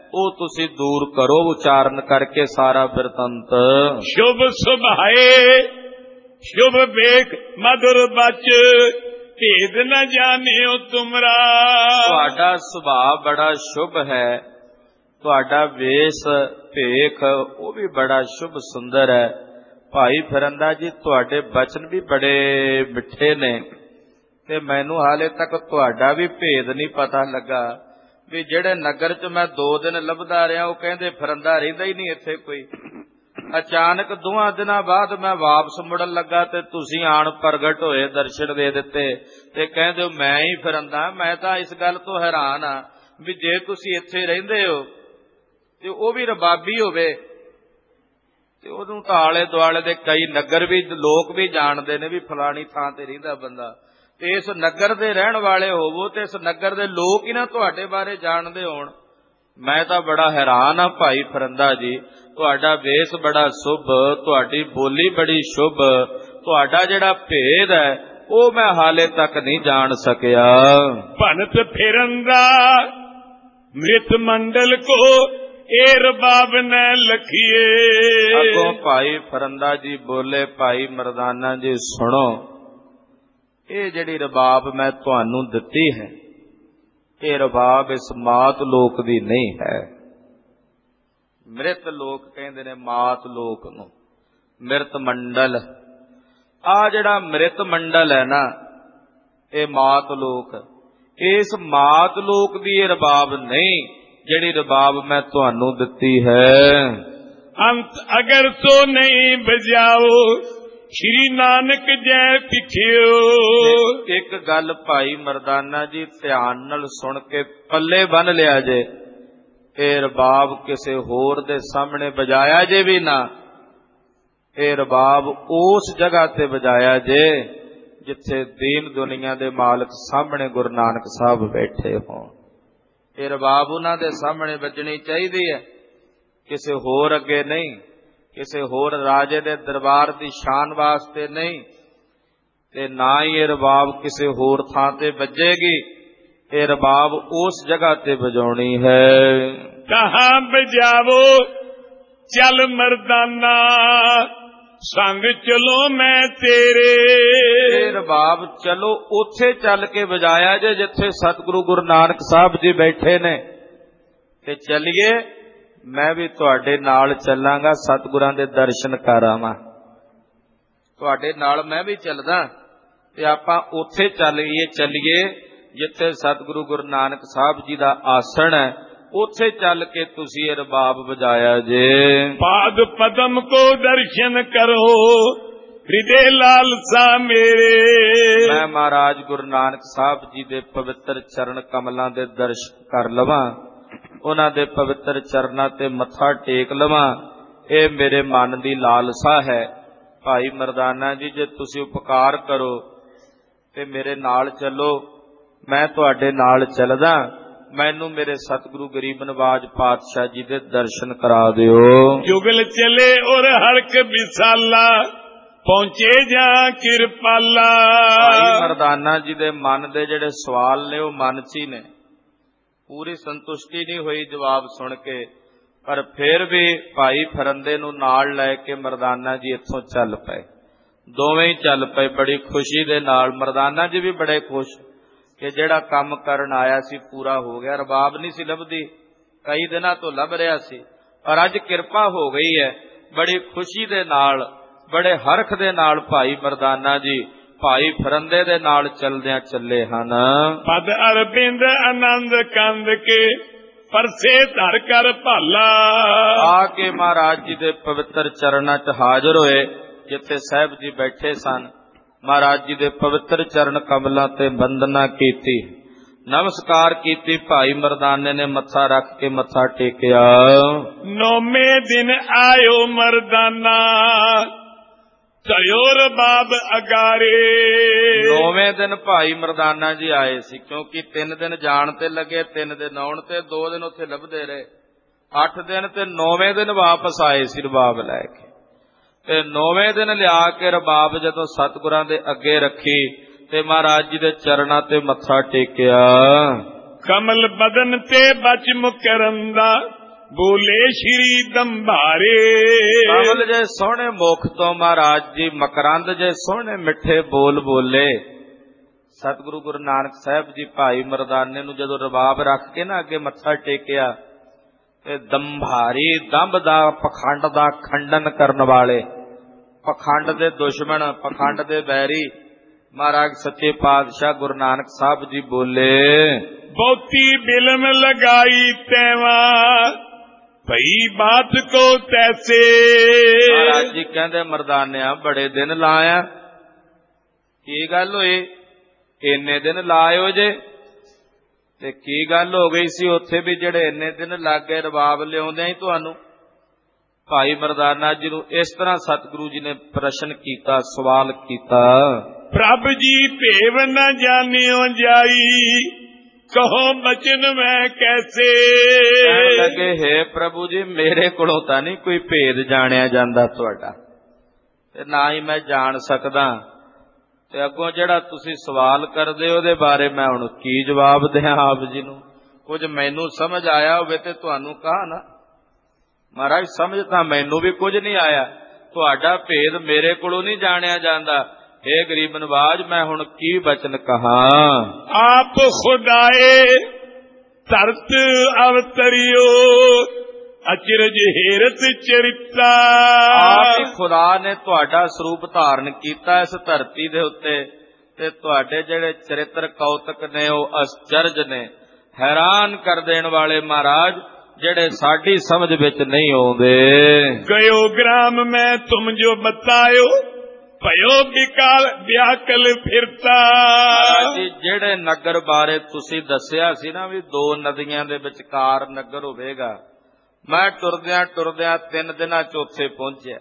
ਉਹ ਤੁਸੀਂ ਦੂਰ ਕਰੋ ਉਚਾਰਨ ਕਰਕੇ ਸਾਰਾ ਬਿਰਤੰਤ। ਸ਼ੁਭ ਸੁਭਾਏ ਸ਼ੁਭ ਵੇਖ ਮధుਰ ਬਚ, ਭੇਦ ਨ ਜਾਣਿਓ ਤੁਮਰਾ। ਤੁਹਾਡਾ ਸੁਭਾਅ ਬੜਾ ਸ਼ੁਭ ਹੈ, ਤੁਹਾਡਾ ਵੇਸ਼ ਭੇਖ ਉਹ ਵੀ ਬੜਾ ਸ਼ੁਭ ਸੁੰਦਰ ਹੈ। ਭਾਈ ਫਿਰੰਦਾ ਜੀ ਤੁਹਾਡੇ ਬਚਨ ਵੀ ਬੜੇ ਮਿੱਠੇ ਨੇ, ਤੇ ਮੈਨੂੰ ਹਾਲੇ ਤੱਕ ਤੁਹਾਡਾ ਵੀ ਭੇਦ ਨਹੀਂ ਪਤਾ ਲੱਗਾ ਵੀ ਜਿਹੜੇ ਨਗਰ 'ਚ ਮੈਂ ਦੋ ਦਿਨ ਲੱਭਦਾ ਰਿਹਾ ਉਹ ਕਹਿੰਦੇ ਫਿਰੰਦਾ ਰਹਿੰਦਾ ਹੀ ਨਹੀਂ ਇੱਥੇ ਕੋਈ। ਅਚਾਨਕ ਦੋਹਾਂ ਦਿਨਾਂ ਬਾਅਦ ਮੈਂ ਵਾਪਸ ਮੁੜਨ ਲੱਗਾ ਤੇ ਤੁਸੀਂ ਆਣ ਪ੍ਰਗਟ ਹੋਏ, ਦਰਸ਼ਨ ਦੇ ਦਿੱਤੇ ਤੇ ਕਹਿੰਦੇ ਹੋ ਮੈਂ ਹੀ ਫਿਰੰਦਾ। ਮੈਂ ਤਾਂ ਇਸ ਗੱਲ ਤੋਂ ਹੈਰਾਨ ਆ ਵੀ ਜੇ ਤੁਸੀਂ ਇੱਥੇ ਰਹਿੰਦੇ ਹੋ ਤੇ ਉਹ ਵੀ ਰਬਾਬੀ ਹੋਵੇ ਤੇ ਉਹਨੂੰ ਤਾਂ ਆਲੇ ਦੁਆਲੇ ਦੇ ਕਈ ਨਗਰ ਵੀ ਲੋਕ ਵੀ ਜਾਣਦੇ ਨੇ ਵੀ ਫਲਾਣੀ ਥਾਂ ਤੇ ਰਹਿੰਦਾ ਬੰਦਾ, ਤੇ ਇਸ ਨਗਰ ਦੇ ਰਹਿਣ ਵਾਲੇ ਹੋਵੋ ਤੇ ਇਸ ਨਗਰ ਦੇ ਲੋਕ ਹੀ ਨਾ ਤੁਹਾਡੇ ਬਾਰੇ ਜਾਣਦੇ ਹੋਣ। ਮੈਂ ਤਾਂ ਬੜਾ ਹੈਰਾਨ ਆ ਭਾਈ ਫਿਰੰਦਾ ਜੀ, ਤੁਹਾਡਾ ਵੇਸ ਬੜਾ ਸ਼ੁਭ, ਤੁਹਾਡੀ ਬੋਲੀ ਬੜੀ ਸ਼ੁਭ, ਤੁਹਾਡਾ ਜਿਹੜਾ ਭੇਦ ਹੈ ਉਹ ਮੈਂ ਹਾਲੇ ਤੱਕ ਨਹੀਂ ਜਾਣ ਸਕਿਆ। ਭਨਤ ਫਿਰੰਦਾ ਮ੍ਰਿਤ ਮੰਡਲ ਕੋ ਏ ਰਬਾਬ ਨ ਲਖੀਏ। ਅੱਗੋਂ ਭਾਈ ਫਿਰੰਦਾ ਜੀ ਬੋਲੇ, ਭਾਈ ਮਰਦਾਨਾ ਜੀ ਸੁਣੋ, ਇਹ ਜਿਹੜੀ ਰਬਾਬ ਮੈਂ ਤੁਹਾਨੂੰ ਦਿੱਤੀ ਹੈ ਇਹ ਰਬਾਬ ਇਸ ਮਾਤ ਲੋਕ ਦੀ ਨਹੀਂ ਹੈ। ਮ੍ਰਿਤ ਲੋਕ ਕਹਿੰਦੇ ਨੇ ਮਾਤ ਲੋਕ ਨੂੰ, ਮ੍ਰਿਤ ਮੰਡਲ। ਆ ਜਿਹੜਾ ਮ੍ਰਿਤ ਮੰਡਲ ਹੈ ਨਾ ਇਹ ਮਾਤ ਲੋਕ, ਇਸ ਮਾਤ ਲੋਕ ਦੀ ਇਹ ਰਬਾਬ ਨਹੀਂ ਜਿਹੜੀ ਰਬਾਬ ਮੈਂ ਤੁਹਾਨੂੰ ਦਿੱਤੀ ਹੈ। ਅੰਤ ਅਗਰ ਸੋ ਨਹੀਂ ਬਜਾਓ ਸ਼੍ਰੀ ਨਾਨਕ ਜੈ ਪਿਖਿਓ। ਇੱਕ ਗੱਲ ਭਾਈ ਮਰਦਾਨਾ ਜੀ ਧਿਆਨ ਨਾਲ ਸੁਣ ਕੇ ਪੱਲੇ ਬੰਨ ਲਿਆ ਜੇ, ਇਹ ਰਬਾਬ ਕਿਸੇ ਹੋਰ ਦੇ ਸਾਹਮਣੇ ਵਜਾਇਆ ਜੇ ਵੀ ਨਾ, ਇਹ ਰਬਾਬ ਉਸ ਜਗ੍ਹਾ ਤੇ ਵਜਾਇਆ ਜੇ ਜਿੱਥੇ ਦੀਨ ਦੁਨੀਆ ਦੇ ਮਾਲਕ ਸਾਹਮਣੇ ਗੁਰੂ ਨਾਨਕ ਸਾਹਿਬ ਬੈਠੇ ਹੋਣ। ਇਹ ਰਬਾਬ ਉਹਨਾਂ ਦੇ ਸਾਹਮਣੇ ਵੱਜਣੀ ਚਾਹੀਦੀ ਹੈ, ਕਿਸੇ ਹੋਰ ਅੱਗੇ ਨਹੀਂ, ਕਿਸੇ ਹੋਰ ਰਾਜੇ ਦੇ ਦਰਬਾਰ ਦੀ ਸ਼ਾਨ ਵਾਸਤੇ ਨਹੀਂ, ਤੇ ਨਾ ਹੀ ਇਹ ਰਬਾਬ ਕਿਸੇ ਹੋਰ ਥਾਂ ਤੇ ਵੱਜੇਗੀ। ਇਹ ਰਬਾਬ ਉਸ ਜਗ੍ਹਾ ਤੇ ਵਜਾਉਣੀ ਹੈ। ਕਹਾਂ ਬਜਾਵੋ ਚੱਲ ਮਰਦਾਨਾ ਸੰਗ ਚਲੋ ਮੈਂ ਤੇਰੇ। ਇਹ ਰਬਾਬ ਚਲੋ ਉੱਥੇ ਚੱਲ ਕੇ ਵਜਾਇਆ ਜੇ ਜਿੱਥੇ ਸਤਿਗੁਰੂ ਗੁਰੂ ਨਾਨਕ ਸਾਹਿਬ ਜੀ ਬੈਠੇ ਨੇ, ਤੇ ਚੱਲੀਏ ਮੈਂ ਵੀ ਤੁਹਾਡੇ ਨਾਲ ਚੱਲਾਂਗਾ, ਸਤਿਗੁਰਾਂ ਦੇ ਦਰਸ਼ਨ ਕਰ ਆਵਾਂ। ਤੁਹਾਡੇ ਨਾਲ ਮੈਂ ਵੀ ਚੱਲਦਾ ਤੇ ਆਪਾਂ ਉੱਥੇ ਚੱਲੀਏ ਚੱਲੀਏ ਜਿੱਥੇ ਸਤਿਗੁਰੂ ਗੁਰੂ ਨਾਨਕ ਸਾਹਿਬ ਜੀ ਦਾ ਆਸਣ ਹੈ, ਉੱਥੇ ਚੱਲ ਕੇ ਤੁਸੀਂ ਇਹ ਰਬਾਬ ਵਜਾਇਆ ਜੇ। ਪਾਦ ਪਦਮ ਕੋ ਦਰਸ਼ਨ ਕਰੋ ਹਿਰਦੇ ਲਾਲਸਾ ਮੇਰੇ। ਮੈਂ ਮਹਾਰਾਜ ਗੁਰੂ ਨਾਨਕ ਸਾਹਿਬ ਜੀ ਦੇ ਪਵਿੱਤਰ ਚਰਨ ਕਮਲਾਂ ਦੇ ਦਰਸ਼ਨ ਕਰ ਲਵਾਂ, ਉਹਨਾਂ ਦੇ ਪਵਿੱਤਰ ਚਰਨਾਂ ਤੇ ਮੱਥਾ ਟੇਕ ਲਵਾਂ, ਇਹ ਮੇਰੇ ਮਨ ਦੀ ਲਾਲਸਾ ਹੈ। ਭਾਈ ਮਰਦਾਨਾ ਜੀ ਜੇ ਤੁਸੀਂ ਉਪਕਾਰ ਕਰੋ ਤੇ ਮੇਰੇ ਨਾਲ ਚੱਲੋ, ਮੈਂ ਤੁਹਾਡੇ ਨਾਲ ਚੱਲਦਾ, ਮੈਨੂੰ ਮੇਰੇ ਸਤਿਗੁਰੂ ਗਰੀਬ ਨਵਾਜ ਪਾਤਸ਼ਾਹ ਜੀ ਦੇ ਦਰਸ਼ਨ ਕਰਾ ਦਿਓ। ਜੁਗਲ ਚਲੇ ਔਰ ਹਲਕ ਵਿਸਾਲਾ ਪਹੁੰਚੇ ਜਾਂ ਕਿਰਪਾਲਾ। ਭਾਈ ਮਰਦਾਨਾ ਜੀ ਦੇ ਮਨ ਦੇ ਜਿਹੜੇ ਸਵਾਲ ਨੇ ਉਹ ਮਨ 'ਚ ਹੀ ਨੇ, ਪੂਰੀ ਸੰਤੁਸ਼ਟੀ ਨਹੀਂ ਹੋਈ ਜਵਾਬ ਸੁਣ ਕੇ, ਪਰ ਫਿਰ ਵੀ ਭਾਈ ਫਿਰੰਦੇ ਨੂੰ ਨਾਲ ਲੈ ਕੇ ਮਰਦਾਨਾ ਜੀ ਇੱਥੋਂ ਚੱਲ ਪਏ। ਦੋਵੇਂ ਹੀ ਚੱਲ ਪਏ ਬੜੀ ਖੁਸ਼ੀ ਦੇ ਨਾਲ। ਮਰਦਾਨਾ ਜੀ ਵੀ ਬੜੇ ਖੁਸ਼ ਕਿ ਜਿਹੜਾ ਕੰਮ ਕਰਨ ਆਇਆ ਸੀ ਪੂਰਾ ਹੋ ਗਿਆ। ਰਬਾਬ ਨਹੀਂ ਸੀ ਲੱਭਦੀ, ਕਈ ਦਿਨਾਂ ਤੋਂ ਲੱਭ ਰਿਹਾ ਸੀ, ਪਰ ਅੱਜ ਕਿਰਪਾ ਹੋ ਗਈ ਹੈ। ਬੜੀ ਖੁਸ਼ੀ ਦੇ ਨਾਲ, ਬੜੇ ਹਰਖ ਦੇ ਨਾਲ ਭਾਈ ਮਰਦਾਨਾ ਜੀ ਭਾਈ ਫਿਰੰਦੇ ਦੇ ਨਾਲ ਚੱਲਦਿਆਂ ਚੱਲੇ ਹਨ। ਪਦ ਅਰਬਿੰਦ ਆਨੰਦ ਕੰਦ ਕੇ ਪਰਸੇ ਧਰ ਕਰ ਭਾਲਾ। ਆ ਕੇ ਮਹਾਰਾਜ ਜੀ ਦੇ ਪਵਿੱਤਰ ਚਰਨਾਂ 'ਚ ਹਾਜ਼ਰ ਹੋਏ ਜਿੱਥੇ ਸਾਹਿਬ ਜੀ ਬੈਠੇ ਸਨ। ਮਹਾਰਾਜ ਜੀ ਦੇ ਪਵਿੱਤਰ ਚਰਨ ਕਮਲਾਂ ਤੇ ਵੰਦਨਾ ਕੀਤੀ, ਨਮਸਕਾਰ ਕੀਤੀ। ਭਾਈ ਮਰਦਾਨੇ ਨੇ ਮੱਥਾ ਰੱਖ ਕੇ ਮੱਥਾ ਟੇਕਿਆ। ਨੌਵੇਂ ਦਿਨ ਆਇਓ ਮਰਦਾਨਾ ਚਲਿਓ ਰਬਾਬ ਅਗਾਰੇ। ਨੌਵੇਂ ਦਿਨ ਭਾਈ ਮਰਦਾਨਾ ਜੀ ਆਏ ਸੀ, ਕਿਉਂਕਿ ਤਿੰਨ ਦਿਨ ਜਾਣ ਤੇ ਲੱਗੇ, ਤਿੰਨ ਦਿਨ ਆਉਣ ਤੇ, ਦੋ ਦਿਨ ਉੱਥੇ ਲੱਭਦੇ ਰਹੇ, ਅੱਠ ਦਿਨ, ਤੇ ਨੌਵੇਂ ਦਿਨ ਵਾਪਸ ਆਏ ਸੀ ਰਬਾਬ ਲੈ ਕੇ। ਤੇ ਨੌਵੇਂ ਦਿਨ ਲਿਆ ਕੇ ਰਬਾਬ ਜਦੋਂ ਸਤਿਗੁਰਾਂ ਦੇ ਅੱਗੇ ਰੱਖੀ ਤੇ ਮਹਾਰਾਜ ਜੀ ਦੇ ਚਰਨਾਂ ਤੇ ਮੱਥਾ ਟੇਕਿਆ। ਕਮਲ ਬਦਨ ਤੇ ਬਚ ਮੁਕਰੰਦਾ ਬੋਲੇ ਸ਼੍ਰੀ ਦੰਭਾਰੇ। ਕਮਲ ਜੇ ਸੋਹਣੇ ਮੁਖ ਤੋਂ ਮਹਾਰਾਜ ਜੀ ਮਕਰੰਦ ਜੇ ਸੋਹਣੇ ਮਿੱਠੇ ਬੋਲ ਬੋਲੇ। ਸਤਿਗੁਰੂ ਗੁਰੂ ਨਾਨਕ ਸਾਹਿਬ ਜੀ ਭਾਈ ਮਰਦਾਨੇ ਨੂੰ ਜਦੋਂ ਰਬਾਬ ਰੱਖ ਕੇ ਨਾ ਅੱਗੇ ਮੱਥਾ ਟੇਕਿਆ ਤੇ ਦੰਭਾਰੀ, ਦੰਭ ਦਾ ਪਖੰਡ ਦਾ ਖੰਡਨ ਕਰਨ ਵਾਲੇ, ਪਖੰਡ ਦੇ ਦੁਸ਼ਮਣ, ਪਖੰਡ ਦੇ ਬੈਰੀ ਮਹਾਰਾਜ ਸੱਚੇ ਪਾਤਸ਼ਾਹ ਗੁਰੂ ਨਾਨਕ ਸਾਹਿਬ ਜੀ ਬੋਲੇ, ਬਹੁਤੀ ਬਿਲਮ ਲਗਾਈ ਤੈਵਾ ਭਈ ਬਾਤ ਕੋ ਤੈਸੇ। ਮਹਾਰਾਜ ਜੀ ਕਹਿੰਦੇ ਮਰਦਾਨਿਆ ਬੜੇ ਦਿਨ ਲਾਇਆ, ਕੀ ਗੱਲ ਹੋਈ ਇੰਨੇ ਦਿਨ ਲਾਇਓ ਜੇ? ਤੇ ਕੀ ਗੱਲ ਹੋ ਗਈ ਸੀ ਉੱਥੇ ਵੀ ਜਿਹੜੇ ਇੰਨੇ ਦਿਨ ਲੱਗ ਗਏ ਰਬਾਬ ਲਿਆਉਂਦਿਆਂ ਹੀ ਤੁਹਾਨੂੰ? ਭਾਈ ਮਰਦਾਨਾ ਜੀ ਨੂੰ ਇਸ ਤਰ੍ਹਾਂ ਸਤਿਗੁਰੂ ਜੀ ਨੇ ਪ੍ਰਸ਼ਨ ਕੀਤਾ, ਸਵਾਲ ਕੀਤਾ। ਪ੍ਰਭ ਜੀ ਭੇਵ ਨ ਜਾਣਿਓ ਜਾਈ ਕਹੋ ਬਚਨ ਮੈਂ ਕੈਸੇ। ਕਹਿਣ ਲੱਗੇ ਹੈ ਪ੍ਰਭੂ ਜੀ ਮੇਰੇ ਕੋਲੋਂ ਤਾਂ ਨਹੀਂ ਕੋਈ ਭੇਦ ਜਾਣਿਆ ਜਾਂਦਾ ਤੁਹਾਡਾ, ਤੇ ਨਾ ਹੀ ਮੈਂ ਜਾਣ ਸਕਦਾ, ਤੇ ਅੱਗੋਂ ਜਿਹੜਾ ਤੁਸੀਂ ਸਵਾਲ ਕਰਦੇ ਉਹਦੇ ਬਾਰੇ ਮੈਂ ਹੁਣ ਕੀ ਜਵਾਬ ਦਿਆਂ ਆਪ ਜੀ ਨੂੰ? ਕੁਝ ਮੈਨੂੰ ਸਮਝ ਆਇਆ ਹੋਵੇ ਤੇ ਤੁਹਾਨੂੰ ਕਹਾ ਨਾ। ਮਹਾਰਾਜ ਸਮਝ ਤਾਂ ਮੈਨੂੰ ਵੀ ਕੁਝ ਨਹੀਂ ਆਇਆ, ਤੁਹਾਡਾ ਭੇਦ ਮੇਰੇ ਕੋਲੋਂ ਨਹੀਂ ਜਾਣਿਆ ਜਾਂਦਾ। हे ਗਰੀਬ ਨਵਾਜ ਮੈਂ ਹੁਣ ਕੀ ਬਚਨ ਕਹਾਂ? ਆਪ ਖੁਦਾਏ ਧਰਤ ਅਵਤਰਿਓ ਅਚਰਜ ਹੇਰਤ ਚਰਿਤਾ। ਆਪ ਹੀ ਖੁਦਾ ਨੇ ਤੁਹਾਡਾ ਸਰੂਪ ਧਾਰਨ ਕੀਤਾ ਇਸ ਧਰਤੀ ਦੇ ਉੱਤੇ, ਤੇ ਤੁਹਾਡੇ ਜਿਹੜੇ ਚਰਿੱਤਰ ਕੌਤਕ ਨੇ ਉਹ ਅਚਰਜ ਨੇ, ਹੈਰਾਨ ਕਰ ਦੇਣ ਵਾਲੇ ਮਹਾਰਾਜ, ਜਿਹੜੇ ਸਾਡੀ ਸਮਝ ਵਿੱਚ ਨਹੀਂ ਆਉਂਦੇ। ਗਇਓ ਗ੍ਰਾਮ ਮੈਂ ਤੁਮ ਜੋ ਬਤਾਇਓ ਭਇਓ ਬਿਕਾਲ ਵਿਆਕਲ ਫਿਰਤਾ। ਜੀ ਜਿਹੜੇ ਨਗਰ ਬਾਰੇ ਤੁਸੀਂ ਦੱਸਿਆ ਸੀ ਨਾ ਵੀ ਦੋ ਨਦੀਆਂ ਦੇ ਵਿਚਕਾਰ ਨਗਰ ਹੋਵੇਗਾ, ਮੈਂ ਟੁਰਦਿਆਂ ਟੁਰਦਿਆਂ ਤਿੰਨ ਦਿਨਾਂ ਚ ਉੱਥੇ ਪਹੁੰਚਿਆ।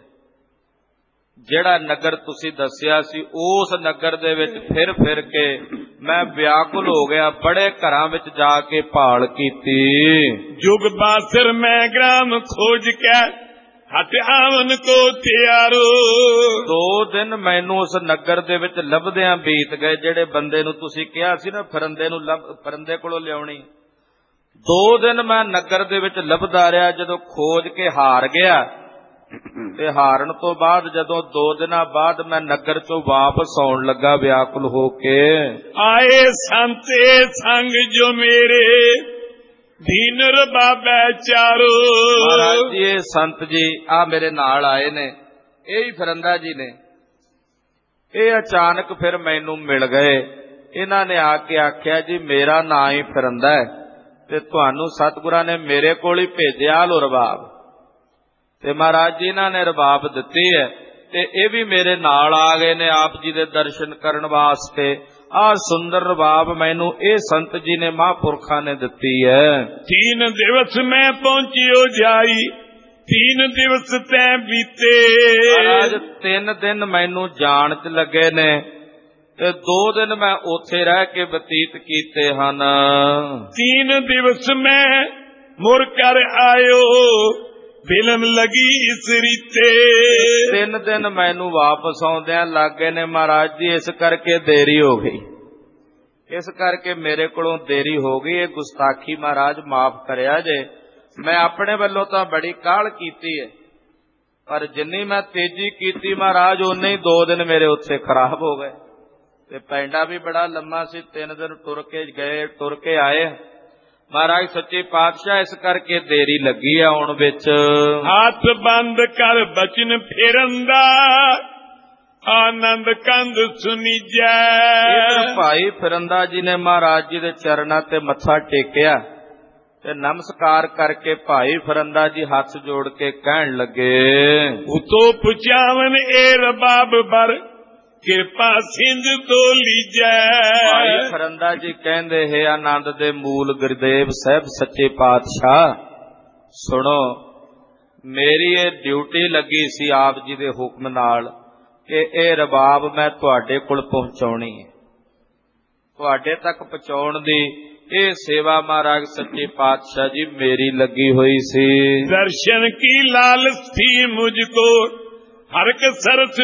ਜਿਹੜਾ ਨਗਰ ਤੁਸੀਂ ਦੱਸਿਆ ਸੀ ਉਸ ਨਗਰ ਦੇ ਵਿੱਚ ਫਿਰ ਫਿਰ ਕੇ ਮੈਂ ਵਿਆਕੁਲ ਹੋ ਗਿਆ, ਬੜੇ ਘਰਾਂ ਵਿੱਚ ਜਾ ਕੇ ਭਾਲ ਕੀਤੀ। ਜੁਗ ਬਾਸਰ ਮੈਂ ਗ੍ਰਾਮ ਖੋਜ ਕੇ ਹਟ ਆਵਨ ਕੋ ਤਿਆਰੋ। ਦੋ ਦਿਨ ਮੈਨੂੰ ਉਸ ਨਗਰ ਦੇ ਵਿੱਚ ਲੱਭਦਿਆਂ ਬੀਤ ਗਏ। ਜਿਹੜੇ ਬੰਦੇ ਨੂੰ ਤੁਸੀਂ ਕਿਹਾ ਸੀ ਨਾ ਫਰਿੰਦੇ ਨੂੰ ਲੱਭ ਫਰਿੰਦੇ ਕੋਲੋਂ ਲਿਆਉਣੀ, ਦੋ ਦਿਨ ਮੈਂ ਨਗਰ ਦੇ ਵਿੱਚ ਲੱਭਦਾ ਰਿਹਾ। ਜਦੋਂ ਖੋਜ ਕੇ ਹਾਰ ਗਿਆ ਤੇ ਹਾਰਨ ਤੋਂ ਬਾਅਦ ਜਦੋਂ ਦੋ ਦਿਨਾਂ ਬਾਅਦ ਮੈਂ ਨਗਰ ਚੋਂ ਵਾਪਸ ਆਉਣ ਲੱਗਾ ਵਿਆਕੁਲ ਹੋ ਕੇ, ਆਏ ਸੰਤੇ ਸੰਗ ਜੋ ਮੇਰੇ ਦੀਨ ਰਬਾਬੈ ਚਾਰੋ। ਮਹਾਰਾਜ ਜੀ ਇਹ ਸੰਤ ਜੀ ਆ ਮੇਰੇ ਨਾਲ ਆਏ ਨੇ, ਇਹ ਹੀ ਫਰਿੰਦਾ ਜੀ ਨੇ। ਇਹ ਅਚਾਨਕ ਫਿਰ ਮੈਨੂੰ ਮਿਲ ਗਏ। ਇਹਨਾਂ ਨੇ ਆ ਕੇ ਆਖਿਆ ਜੀ ਮੇਰਾ ਨਾਂ ਹੀ ਫਰਿੰਦਾ ਹੈ ਤੇ ਤੁਹਾਨੂੰ ਸਤਿਗੁਰਾਂ ਨੇ ਮੇਰੇ ਕੋਲ ਹੀ ਭੇਜਿਆ, ਲੋ ਰਬਾਬ। ਤੇ ਮਹਾਰਾਜ ਜੀ ਇਹਨਾਂ ਨੇ ਰਬਾਬ ਦਿੱਤੀ ਹੈ ਤੇ ਇਹ ਵੀ ਮੇਰੇ ਨਾਲ ਆ ਗਏ ਨੇ ਆਪ ਜੀ ਦੇ ਦਰਸ਼ਨ ਕਰਨ ਵਾਸਤੇ। ਆਹ ਸੁੰਦਰ ਰਬਾਬ ਮੈਨੂੰ ਇਹ ਸੰਤ ਜੀ ਨੇ ਮਹਾਂਪੁਰਖਾਂ ਨੇ ਦਿੱਤੀ ਹੈ। ਤੀਨ ਦਿਵਸ ਮੈਂ ਪਹੁੰਚਿਓ ਜਾਈ ਤੀਨ ਦਿਵਸ ਤੈ ਬੀਤੇ। ਮਹਾਰਾਜ ਤਿੰਨ ਦਿਨ ਮੈਨੂੰ ਜਾਣ ਚ ਲੱਗੇ ਨੇ ਤੇ ਦੋ ਦਿਨ ਮੈਂ ਉੱਥੇ ਰਹਿ ਕੇ ਬਤੀਤ ਕੀਤੇ ਹਨ। ਤੀਨ ਦਿਵਸ ਮੈਂ ਮੁੜ ਕਰ ਆਇਓ ਬਿਲਮ ਲਗੀ ਇਸ ਰੀਤੇ। ਤਿੰਨ ਦਿਨ ਮੈਨੂੰ ਵਾਪਸ ਆਉਂਦਿਆਂ ਲੱਗ ਗਏ ਨੇ ਮਹਾਰਾਜ ਜੀ, ਇਸ ਕਰਕੇ ਦੇਰੀ ਹੋ ਗਈ, ਇਸ ਕਰਕੇ ਮੇਰੇ ਕੋਲੋਂ ਦੇਰੀ ਹੋ ਗਈ। ਇਹ ਗੁਸਤਾਖੀ ਮਹਾਰਾਜ ਮਾਫ ਕਰਿਆ ਜੇ। ਮੈਂ ਆਪਣੇ ਵੱਲੋਂ ਤਾਂ ਬੜੀ ਕਾਹਲ ਕੀਤੀ ਹੈ, ਪਰ ਜਿੰਨੀ ਮੈਂ ਤੇਜ਼ੀ ਕੀਤੀ ਮਹਾਰਾਜ ਓਨੇ ਹੀ ਦੋ ਦਿਨ ਮੇਰੇ ਉੱਥੇ ਖਰਾਬ ਹੋ ਗਏ। ਤੇ ਪੈਂਡਾ ਵੀ ਬੜਾ ਲੰਮਾ ਸੀ, ਤਿੰਨ ਦਿਨ ਟੁਰ ਕੇ ਗਏ, ਟੁਰ ਕੇ ਆਏ ਮਹਾਰਾਜ ਸੱਚੇ ਪਾਤਸ਼ਾਹ, ਇਸ ਕਰਕੇ ਦੇਰੀ ਲੱਗੀ ਆ ਆਉਣ ਵਿੱਚ। ਹੱਥ ਬੰਦ ਕਰ ਬਚਨ ਫੇਰੰਦਾ ਆਨੰਦ ਕੰਧ ਸੁਨੀਜੈ। ਭਾਈ ਫਿਰੰਦਾ ਜੀ ਨੇ ਮਹਾਰਾਜ ਜੀ ਦੇ ਚਰਨਾਂ ਤੇ ਮੱਥਾ ਟੇਕਿਆ ਤੇ ਨਮਸਕਾਰ ਕਰਕੇ ਭਾਈ ਫਿਰੰਦਾ ਜੀ ਹੱਥ ਜੋੜ ਕੇ ਕਹਿਣ ਲੱਗੇ, ਉਤੋਂ ਪੁਚਾਵਨ ਏ ਰਬਾਬ ਬਰ ਕਿਰਪਾ ਸਿੰਧ ਤੋਂ ਲੀਜੈ। ਭਾਈ ਫਿਰੰਦਾ ਜੀ ਕਹਿੰਦੇ ਹੈ ਆਨੰਦ ਦੇ ਮੂਲ ਗੁਰਦੇਵ ਸਾਹਿਬ ਸੱਚੇ ਪਾਤਸ਼ਾਹ, ਸੁਣੋ ਮੇਰੀ ਇਹ ਡਿਊਟੀ ਲੱਗੀ ਸੀ ਆਪ ਜੀ ਦੇ ਹੁਕਮ ਨਾਲ ਕਿ ਇਹ ਰਬਾਬ ਮੈਂ ਤੁਹਾਡੇ ਕੋਲ ਪਹੁੰਚਾਉਣੀ ਹੈ, ਤੁਹਾਡੇ ਤੱਕ ਪਹੁੰਚਾਉਣ ਦੀ ਇਹ ਸੇਵਾ ਮਹਾਰਾਜ ਸੱਚੇ ਪਾਤਸ਼ਾਹ ਜੀ ਮੇਰੀ ਲੱਗੀ ਹੋਈ ਸੀ। ਦਰਸ਼ਨ ਕੀ ਲਾਲਸ ਥੀ ਮੁਝ ਕੋ ਹਰ ਇੱਕ ਸਰਸ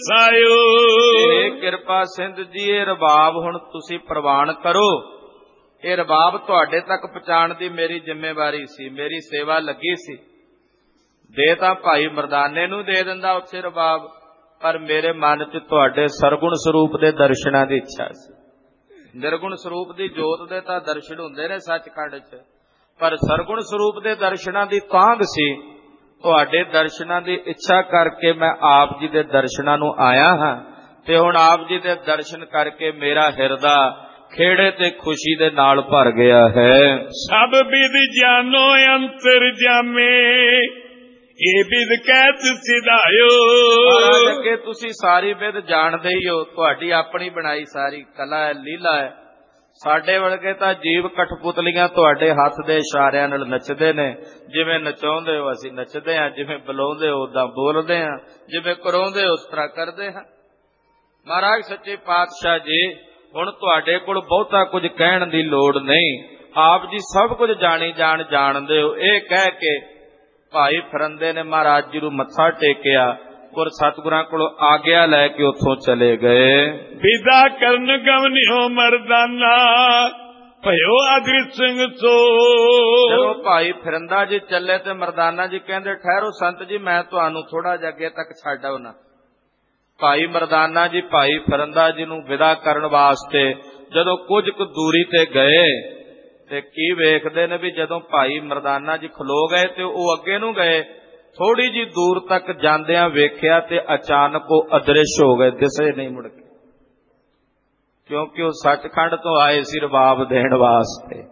ਦਰਸਾਇਓ। ਇਹ ਕਿਰਪਾ ਸਿੰਧ ਜੀ ਇਹ ਰਬਾਬ ਹੁਣ ਤੁਸੀਂ ਪ੍ਰਵਾਨ ਕਰੋ ਇਹ ਰਬਾਬ ਤੁਹਾਡੇ ਤੱਕ ਪਹੁੰਚਾਉਣ ਦੀ ਮੇਰੀ ਜ਼ਿੰਮੇਵਾਰੀ ਸੀ, ਮੇਰੀ ਸੇਵਾ ਲੱਗੀ ਸੀ। ਦੇ ਤਾਂ ਭਾਈ ਮਰਦਾਨੇ ਨੂੰ ਦੇ ਦਿੰਦਾ ਉੱਥੇ ਰਬਾਬ, ਪਰ ਮੇਰੇ ਮਨ 'ਚ ਤੁਹਾਡੇ ਸਰਗੁਣ ਸਰੂਪ ਦੇ ਦਰਸ਼ਨਾਂ ਦੀ ਇੱਛਾ ਸੀ। ਨਿਰਗੁਣ ਸਰੂਪ ਦੀ ਜੋਤ ਦੇ ਤਾਂ ਦਰਸ਼ਨ ਹੁੰਦੇ ਨੇ ਸੱਚਖੰਡ 'ਚ, ਪਰ ਸਰਗੁਣ ਸਰੂਪ ਦੇ ਦਰਸ਼ਨਾਂ ਦੀ ਤਾਂਘ ਸੀ। ਤੁਹਾਡੇ ਦਰਸ਼ਨਾਂ ਦੀ ਇੱਛਾ ਕਰਕੇ ਮੈਂ ਆਪ ਜੀ ਦੇ ਦਰਸ਼ਨਾਂ ਨੂੰ ਆਇਆ ਹਾਂ, ਤੇ ਹੁਣ ਆਪ ਜੀ ਦੇ ਦਰਸ਼ਨ ਕਰਕੇ ਮੇਰਾ ਹਿਰਦਾ ਖੇੜੇ ਤੇ ਖੁਸ਼ੀ ਦੇ ਨਾਲ ਭਰ ਗਿਆ ਹੈ। ਸਭ ਵਿਦ ਜਾਨੋ ਅੰਤਰ ਜਾਮੇ, ਇਹ ਵਿਦ ਕਹਿਤ ਸਿਧਾਇਓ। ਮਹਾਰਾਜ ਅੱਗੇ ਤੁਸੀਂ ਸਾਰੀ ਵਿਦ ਜਾਣਦੇ ਹੀ ਹੋ, ਤੁਹਾਡੀ ਆਪਣੀ ਬਣਾਈ ਸਾਰੀ ਕਲਾ ਹੈ, ਲੀਲਾ ਹੈ। ਸਾਡੇ ਵਰਗੇ ਤਾਂ ਜੀਵ ਕਠਪੁਤਲੀਆਂ ਤੁਹਾਡੇ ਹੱਥ ਦੇ ਇਸ਼ਾਰਿਆਂ ਨਾਲ ਨੱਚਦੇ ਨੇ। ਜਿਵੇਂ ਨਚਾਉਂਦੇ ਹੋ ਅਸੀਂ ਨੱਚਦੇ ਹਾਂ, ਜਿਵੇਂ ਬੁਲਾਉਂਦੇ ਹੋ ਉਦਾਂ ਬੋਲਦੇ ਹਾਂ, ਜਿਵੇਂ ਕਰਾਉਂਦੇ ਹੋ ਉਸ ਤਰ੍ਹਾਂ ਕਰਦੇ ਹਾਂ। ਮਹਾਰਾਜ ਸੱਚੇ ਪਾਤਸ਼ਾਹ ਜੀ, ਹੁਣ ਤੁਹਾਡੇ ਕੋਲ ਬਹੁਤਾ ਕੁਝ ਕਹਿਣ ਦੀ ਲੋੜ ਨਹੀਂ, ਆਪ ਜੀ ਸਭ ਕੁਝ ਜਾਣੀ ਜਾਣ ਜਾਣਦੇ ਹੋ। ਇਹ ਕਹਿ ਕੇ ਭਾਈ ਫਰੰਦੇ ਨੇ ਮਹਾਰਾਜ ਜੀ ਨੂੰ ਮੱਥਾ ਟੇਕਿਆ, ਔਰ ਸਤਿਗੁਰਾਂ ਕੋਲੋਂ ਆਗਿਆ ਲੈ ਕੇ ਉੱਥੋਂ ਚਲੇ ਗਏ। ਵਿਦਾ ਕਰਨ ਗਵਨਿਓ ਮਰਦਾਨਾ, ਭਇਓ ਅਦ੍ਰਿਸ਼ ਸਿੰਘ ਸੋ। ਜਦੋਂ ਭਾਈ ਫਿਰੰਦਾ ਜੀ ਚੱਲੇ ਤੇ ਮਰਦਾਨਾ ਜੀ ਕਹਿੰਦੇ, ਠਹਿਰੋ ਸੰਤ ਜੀ, ਮੈਂ ਤੁਹਾਨੂੰ ਥੋੜਾ ਜਿਹਾ ਅੱਗੇ ਤੱਕ ਛੱਡ ਆਉਣਾ। ਭਾਈ ਮਰਦਾਨਾ ਜੀ ਭਾਈ ਫਿਰੰਦਾ ਜੀ ਨੂੰ ਵਿਦਾ ਕਰਨ ਵਾਸਤੇ ਜਦੋਂ ਕੁਝ ਕੁ ਦੂਰੀ ਤੇ ਗਏ, ਤੇ ਕੀ ਵੇਖਦੇ ਨੇ ਵੀ ਜਦੋਂ ਭਾਈ ਮਰਦਾਨਾ ਜੀ ਖਲੋ ਗਏ ਤੇ ਉਹ ਅੱਗੇ ਨੂੰ ਗਏ, ਥੋੜੀ ਜੀ ਦੂਰ ਤੱਕ ਜਾਂਦਿਆਂ ਵੇਖਿਆ ਤੇ ਅਚਾਨਕ ਉਹ ਅਦ੍ਰਿਸ਼ ਹੋ ਗਏ, ਦਿਸੇ ਨਹੀਂ ਮੁੜ ਕੇ, ਕਿਉਂਕਿ ਉਹ ਸੱਚਖੰਡ ਤੋਂ ਆਏ ਸੀ ਰਬਾਬ ਦੇਣ ਵਾਸਤੇ।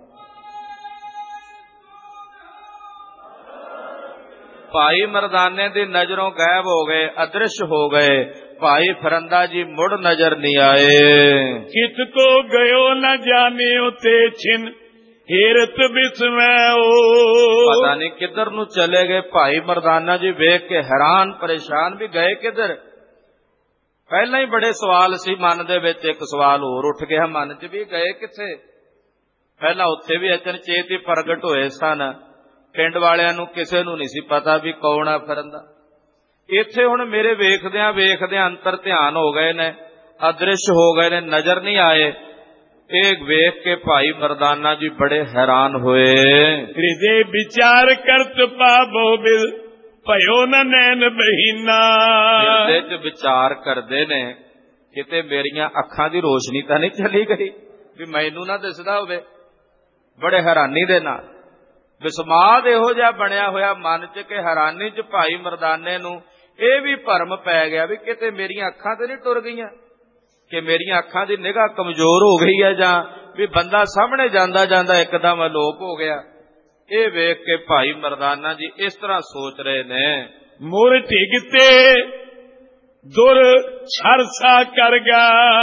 ਭਾਈ ਮਰਦਾਨੇ ਦੀ ਨਜ਼ਰੋਂ ਗਾਇਬ ਹੋ ਗਏ, ਅਦ੍ਰਿਸ਼ ਹੋ ਗਏ। ਭਾਈ ਫਰੰਦਾ ਜੀ ਮੁੜ ਨਜ਼ਰ ਨਹੀਂ ਆਏ। ਕਿਤ ਕੋ ਗਇਓ ਨ ਜਾਣਿਓ ਤੇ ਛਿਨ ਹੀਰਤ ਬਿਸਮੈਓ। ਪਤਾ ਨਹੀਂ ਕਿੱਧਰ ਨੂੰ ਚਲੇ ਗਏ। ਭਾਈ ਮਰਦਾਨਾ ਜੀ ਵੇਖ ਕੇ ਹੈਰਾਨ ਪਰੇਸ਼ਾਨ ਵੀ ਗਏ ਕਿੱਧਰ। ਪਹਿਲਾਂ ਹੀ ਬੜੇ ਸਵਾਲ ਸੀ ਮਨ ਦੇ ਵਿੱਚ, ਇੱਕ ਸਵਾਲ ਹੋਰ ਉੱਠ ਗਿਆ ਮਨ 'ਚ ਵੀ ਗਏ ਕਿੱਥੇ। ਪਹਿਲਾਂ ਉੱਥੇ ਵੀ ਅਚਨਚੇਤ ਹੀ ਪ੍ਰਗਟ ਹੋਏ ਸਨ, ਪਿੰਡ ਵਾਲਿਆਂ ਨੂੰ ਕਿਸੇ ਨੂੰ ਨਹੀਂ ਸੀ ਪਤਾ ਵੀ ਕੌਣ ਆ ਫਿਰੰਦਾ। ਇੱਥੇ ਹੁਣ ਮੇਰੇ ਵੇਖਦਿਆਂ ਵੇਖਦਿਆਂ ਅੰਤਰ ਧਿਆਨ ਹੋ ਗਏ ਨੇ, ਅਦ੍ਰਿਸ਼ ਹੋ ਗਏ ਨੇ, ਨਜ਼ਰ ਨਹੀਂ ਆਏ। ਇਹ ਵੇਖ ਕੇ ਭਾਈ ਮਰਦਾਨਾ ਜੀ ਬੜੇ ਹੈਰਾਨ ਹੋਏ। ਹਿਰਦੇ ਵਿਚਾਰ ਕਰਤ ਪਾਵੋ ਬਿਲ ਭਇਓ ਨ ਨੈਣ ਬਹੀਨਾ। ਹਿਰਦੇ 'ਚ ਵਿਚਾਰ ਕਰਦੇ ਨੇ, ਕਿਤੇ ਮੇਰੀਆਂ ਅੱਖਾਂ ਦੀ ਰੋਸ਼ਨੀ ਤਾਂ ਨਹੀਂ ਚਲੀ ਗਈ ਵੀ ਮੈਨੂੰ ਨਾ ਦਿਸਦਾ ਹੋਵੇ। ਬੜੇ ਹੈਰਾਨੀ ਦੇ ਨਾਲ ਵਿਸਮਾਦ ਇਹੋ ਜਿਹਾ ਬਣਿਆ ਹੋਇਆ ਮਨ 'ਚ ਕਿ ਹੈਰਾਨੀ 'ਚ ਭਾਈ ਮਰਦਾਨੇ ਨੂੰ ਇਹ ਵੀ ਭਰਮ ਪੈ ਗਿਆ ਵੀ ਕਿਤੇ ਮੇਰੀਆਂ ਅੱਖਾਂ ਤੇ ਨਹੀਂ ਟੁਰ ਗਈਆਂ, ਕਿ ਮੇਰੀਆਂ ਅੱਖਾਂ ਦੀ ਨਿਗਾਹ ਕਮਜ਼ੋਰ ਹੋ ਗਈ ਹੈ, ਜਾਂ ਵੀ ਬੰਦਾ ਸਾਹਮਣੇ ਜਾਂਦਾ ਜਾਂਦਾ ਇੱਕਦਮ ਅਲੋਪ ਹੋ ਗਿਆ। ਇਹ ਵੇਖ ਕੇ ਭਾਈ ਮਰਦਾਨਾ ਜੀ ਇਸ ਤਰ੍ਹਾਂ ਸੋਚ ਰਹੇ ਨੇ, ਮੁਰ ਢਿਗਤੇ ਦੁਰ ਛਰਸਾ ਕਰਗਾ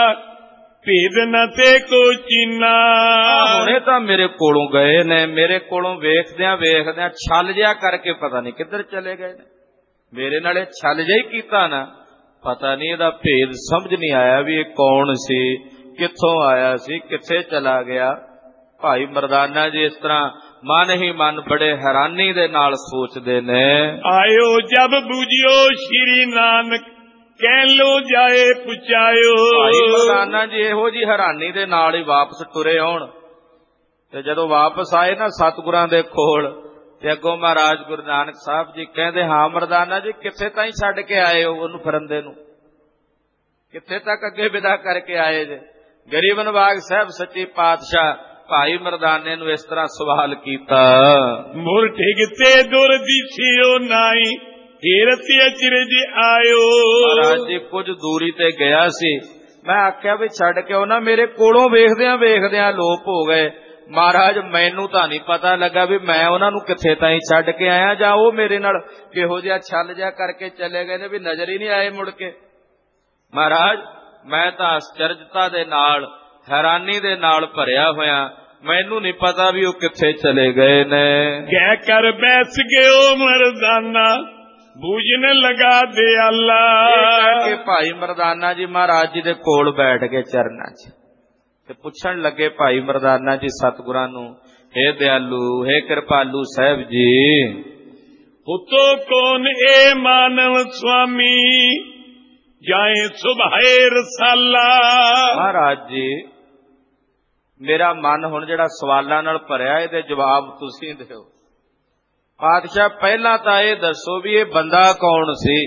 ਭੇਦ ਨ ਤੇ ਕੋ ਚੀਨਾ। ਹੁਣੇ ਤਾਂ ਮੇਰੇ ਕੋਲੋਂ ਗਏ ਨੇ, ਮੇਰੇ ਕੋਲੋਂ ਵੇਖਦਿਆਂ ਵੇਖਦਿਆਂ ਛਲ ਜਿਹਾ ਕਰਕੇ ਪਤਾ ਨਹੀਂ ਕਿੱਧਰ ਚਲੇ ਗਏ ਨੇ। ਮੇਰੇ ਨਾਲ ਇਹ ਛਲ ਜਿਹਾ ਹੀ ਕੀਤਾ ਨਾ, ਪਤਾ ਨਹੀਂ ਇਹਦਾ ਭੇਦ ਸਮਝ ਨਹੀਂ ਆਇਆ ਵੀ ਇਹ ਕੌਣ ਸੀ, ਕਿੱਥੋਂ ਆਇਆ ਸੀ, ਕਿੱਥੇ ਚਲਾ ਗਿਆ। ਭਾਈ ਮਰਦਾਨਾ ਜੀ ਇਸ ਤਰ੍ਹਾਂ ਮਨ ਹੀ ਮਨ ਬੜੇ ਹੈਰਾਨੀ ਦੇ ਨਾਲ ਸੋਚਦੇ ਨੇ। ਆਇਓ ਜਬ ਬੂਝਿਓ ਸ਼੍ਰੀ ਨਾਨਕ ਕਹਿ ਲੋ ਜਾਏ ਪੁਚਾਇਓ। ਭਾਈ ਮਰਦਾਨਾ ਜੀ ਇਹੋ ਜੀ ਹੈਰਾਨੀ ਦੇ ਨਾਲ ਹੀ ਵਾਪਸ ਤੁਰੇ ਆਉਣ, ਤੇ ਜਦੋਂ ਵਾਪਸ ਆਏ ਨਾ ਸਤਿਗੁਰਾਂ ਦੇ ਕੋਲ, ਤੇ ਅੱਗੋਂ ਮਹਾਰਾਜ ਗੁਰੂ ਨਾਨਕ ਸਾਹਿਬ ਜੀ ਕਹਿੰਦੇ, ਹਾਂ ਮਰਦਾਨਾ ਜੀ ਕਿੱਥੇ ਤਾਈਂ ਛੱਡ ਕੇ ਆਏ ਹੋ ਉਹਨੂੰ ਫਿਰੰਦੇ ਨੂੰ, ਕਿੱਥੇ ਤੱਕ ਅੱਗੇ ਵਿਦਾ ਕਰਕੇ ਆਏ ਜੇ। ਗਰੀਬ ਨਵਾਜ ਸਾਹਿਬ ਸੱਚੇ ਪਾਤਸ਼ਾਹ ਭਾਈ ਮਰਦਾਨੇ ਨੂੰ ਇਸ ਤਰ੍ਹਾਂ ਸਵਾਲ ਕੀਤਾ, ਮੁਰ ਢਿਗਤੇ ਦੁਰ ਦਿਸਿਓ ਨਾਈ ਹੀਰਤ ਅਚਰਜ ਆਇਓ। ਮਹਾਰਾਜ ਜੀ ਕੁਝ ਦੂਰੀ ਤੇ ਗਿਆ ਸੀ, ਮੈਂ ਆਖਿਆ ਵੀ ਛੱਡ ਕੇ ਉਹ ਨਾ ਮੇਰੇ ਕੋਲੋਂ ਵੇਖਦਿਆਂ ਵੇਖਦਿਆਂ ਲੋਪ ਹੋ ਗਏ। ਮਹਾਰਾਜ ਮੈਨੂੰ ਤਾਂ ਨਹੀਂ ਪਤਾ ਲੱਗਾ ਵੀ ਮੈਂ ਉਹਨਾਂ ਨੂੰ ਕਿੱਥੇ ਤਾਈਂ ਛੱਡ ਕੇ ਆਇਆ, ਜਾਂ ਉਹ ਮੇਰੇ ਨਾਲ ਕਿਹੋ ਜਿਹਾ ਛਲ ਜਿਹਾ ਕਰਕੇ ਚਲੇ ਗਏ ਨੇ ਵੀ ਨਜ਼ਰ ਹੀ ਨਹੀਂ ਆਏ ਮੁੜ ਕੇ। ਮਹਾਰਾਜ ਮੈਂ ਤਾਂ ਅਚਰਜਤਾ ਦੇ ਨਾਲ ਹੈਰਾਨੀ ਦੇ ਨਾਲ ਭਰਿਆ ਹੋਇਆ, ਮੈਨੂੰ ਨਹੀਂ ਪਤਾ ਵੀ ਉਹ ਕਿੱਥੇ ਚਲੇ ਗਏ ਨੇ। ਕਹਿ ਕਰ ਬੈਸ ਗਿਓ ਮਰਦਾਨਾ ਬੂਝਣ ਲਗਾ ਦੇ ਅੱਲਾ। ਇਹ ਕਹਿ ਕੇ ਭਾਈ ਮਰਦਾਨਾ ਜੀ ਮਹਾਰਾਜ ਜੀ ਦੇ ਕੋਲ ਬੈਠ ਗਏ ਚਰਨਾਂ 'ਚ, ਤੇ ਪੁੱਛਣ ਲੱਗੇ ਭਾਈ ਮਰਦਾਨਾ ਜੀ ਸਤਿਗੁਰਾਂ ਨੂੰ, ਹੇ ਦਿਆਲੂ, ਹੇ ਕਿਰਪਾਲੂ ਸਾਹਿਬ ਜੀ, ਹੁਤੋ ਕੌਣ ਏ ਮਾਨਵ ਸੁਆਮੀ ਜਾਏ ਸੁਭਾਏ ਰਸਾਲਾ। ਮਹਾਰਾਜ ਜੀ ਮੇਰਾ ਮਨ ਹੁਣ ਜਿਹੜਾ ਸਵਾਲਾਂ ਨਾਲ ਭਰਿਆ, ਇਹਦੇ ਜਵਾਬ ਤੁਸੀਂ ਦਿਓ। ਪਾਤਸ਼ਾਹ ਪਹਿਲਾਂ ਤਾਂ ਇਹ ਦੱਸੋ ਵੀ ਇਹ ਬੰਦਾ ਕੌਣ ਸੀ?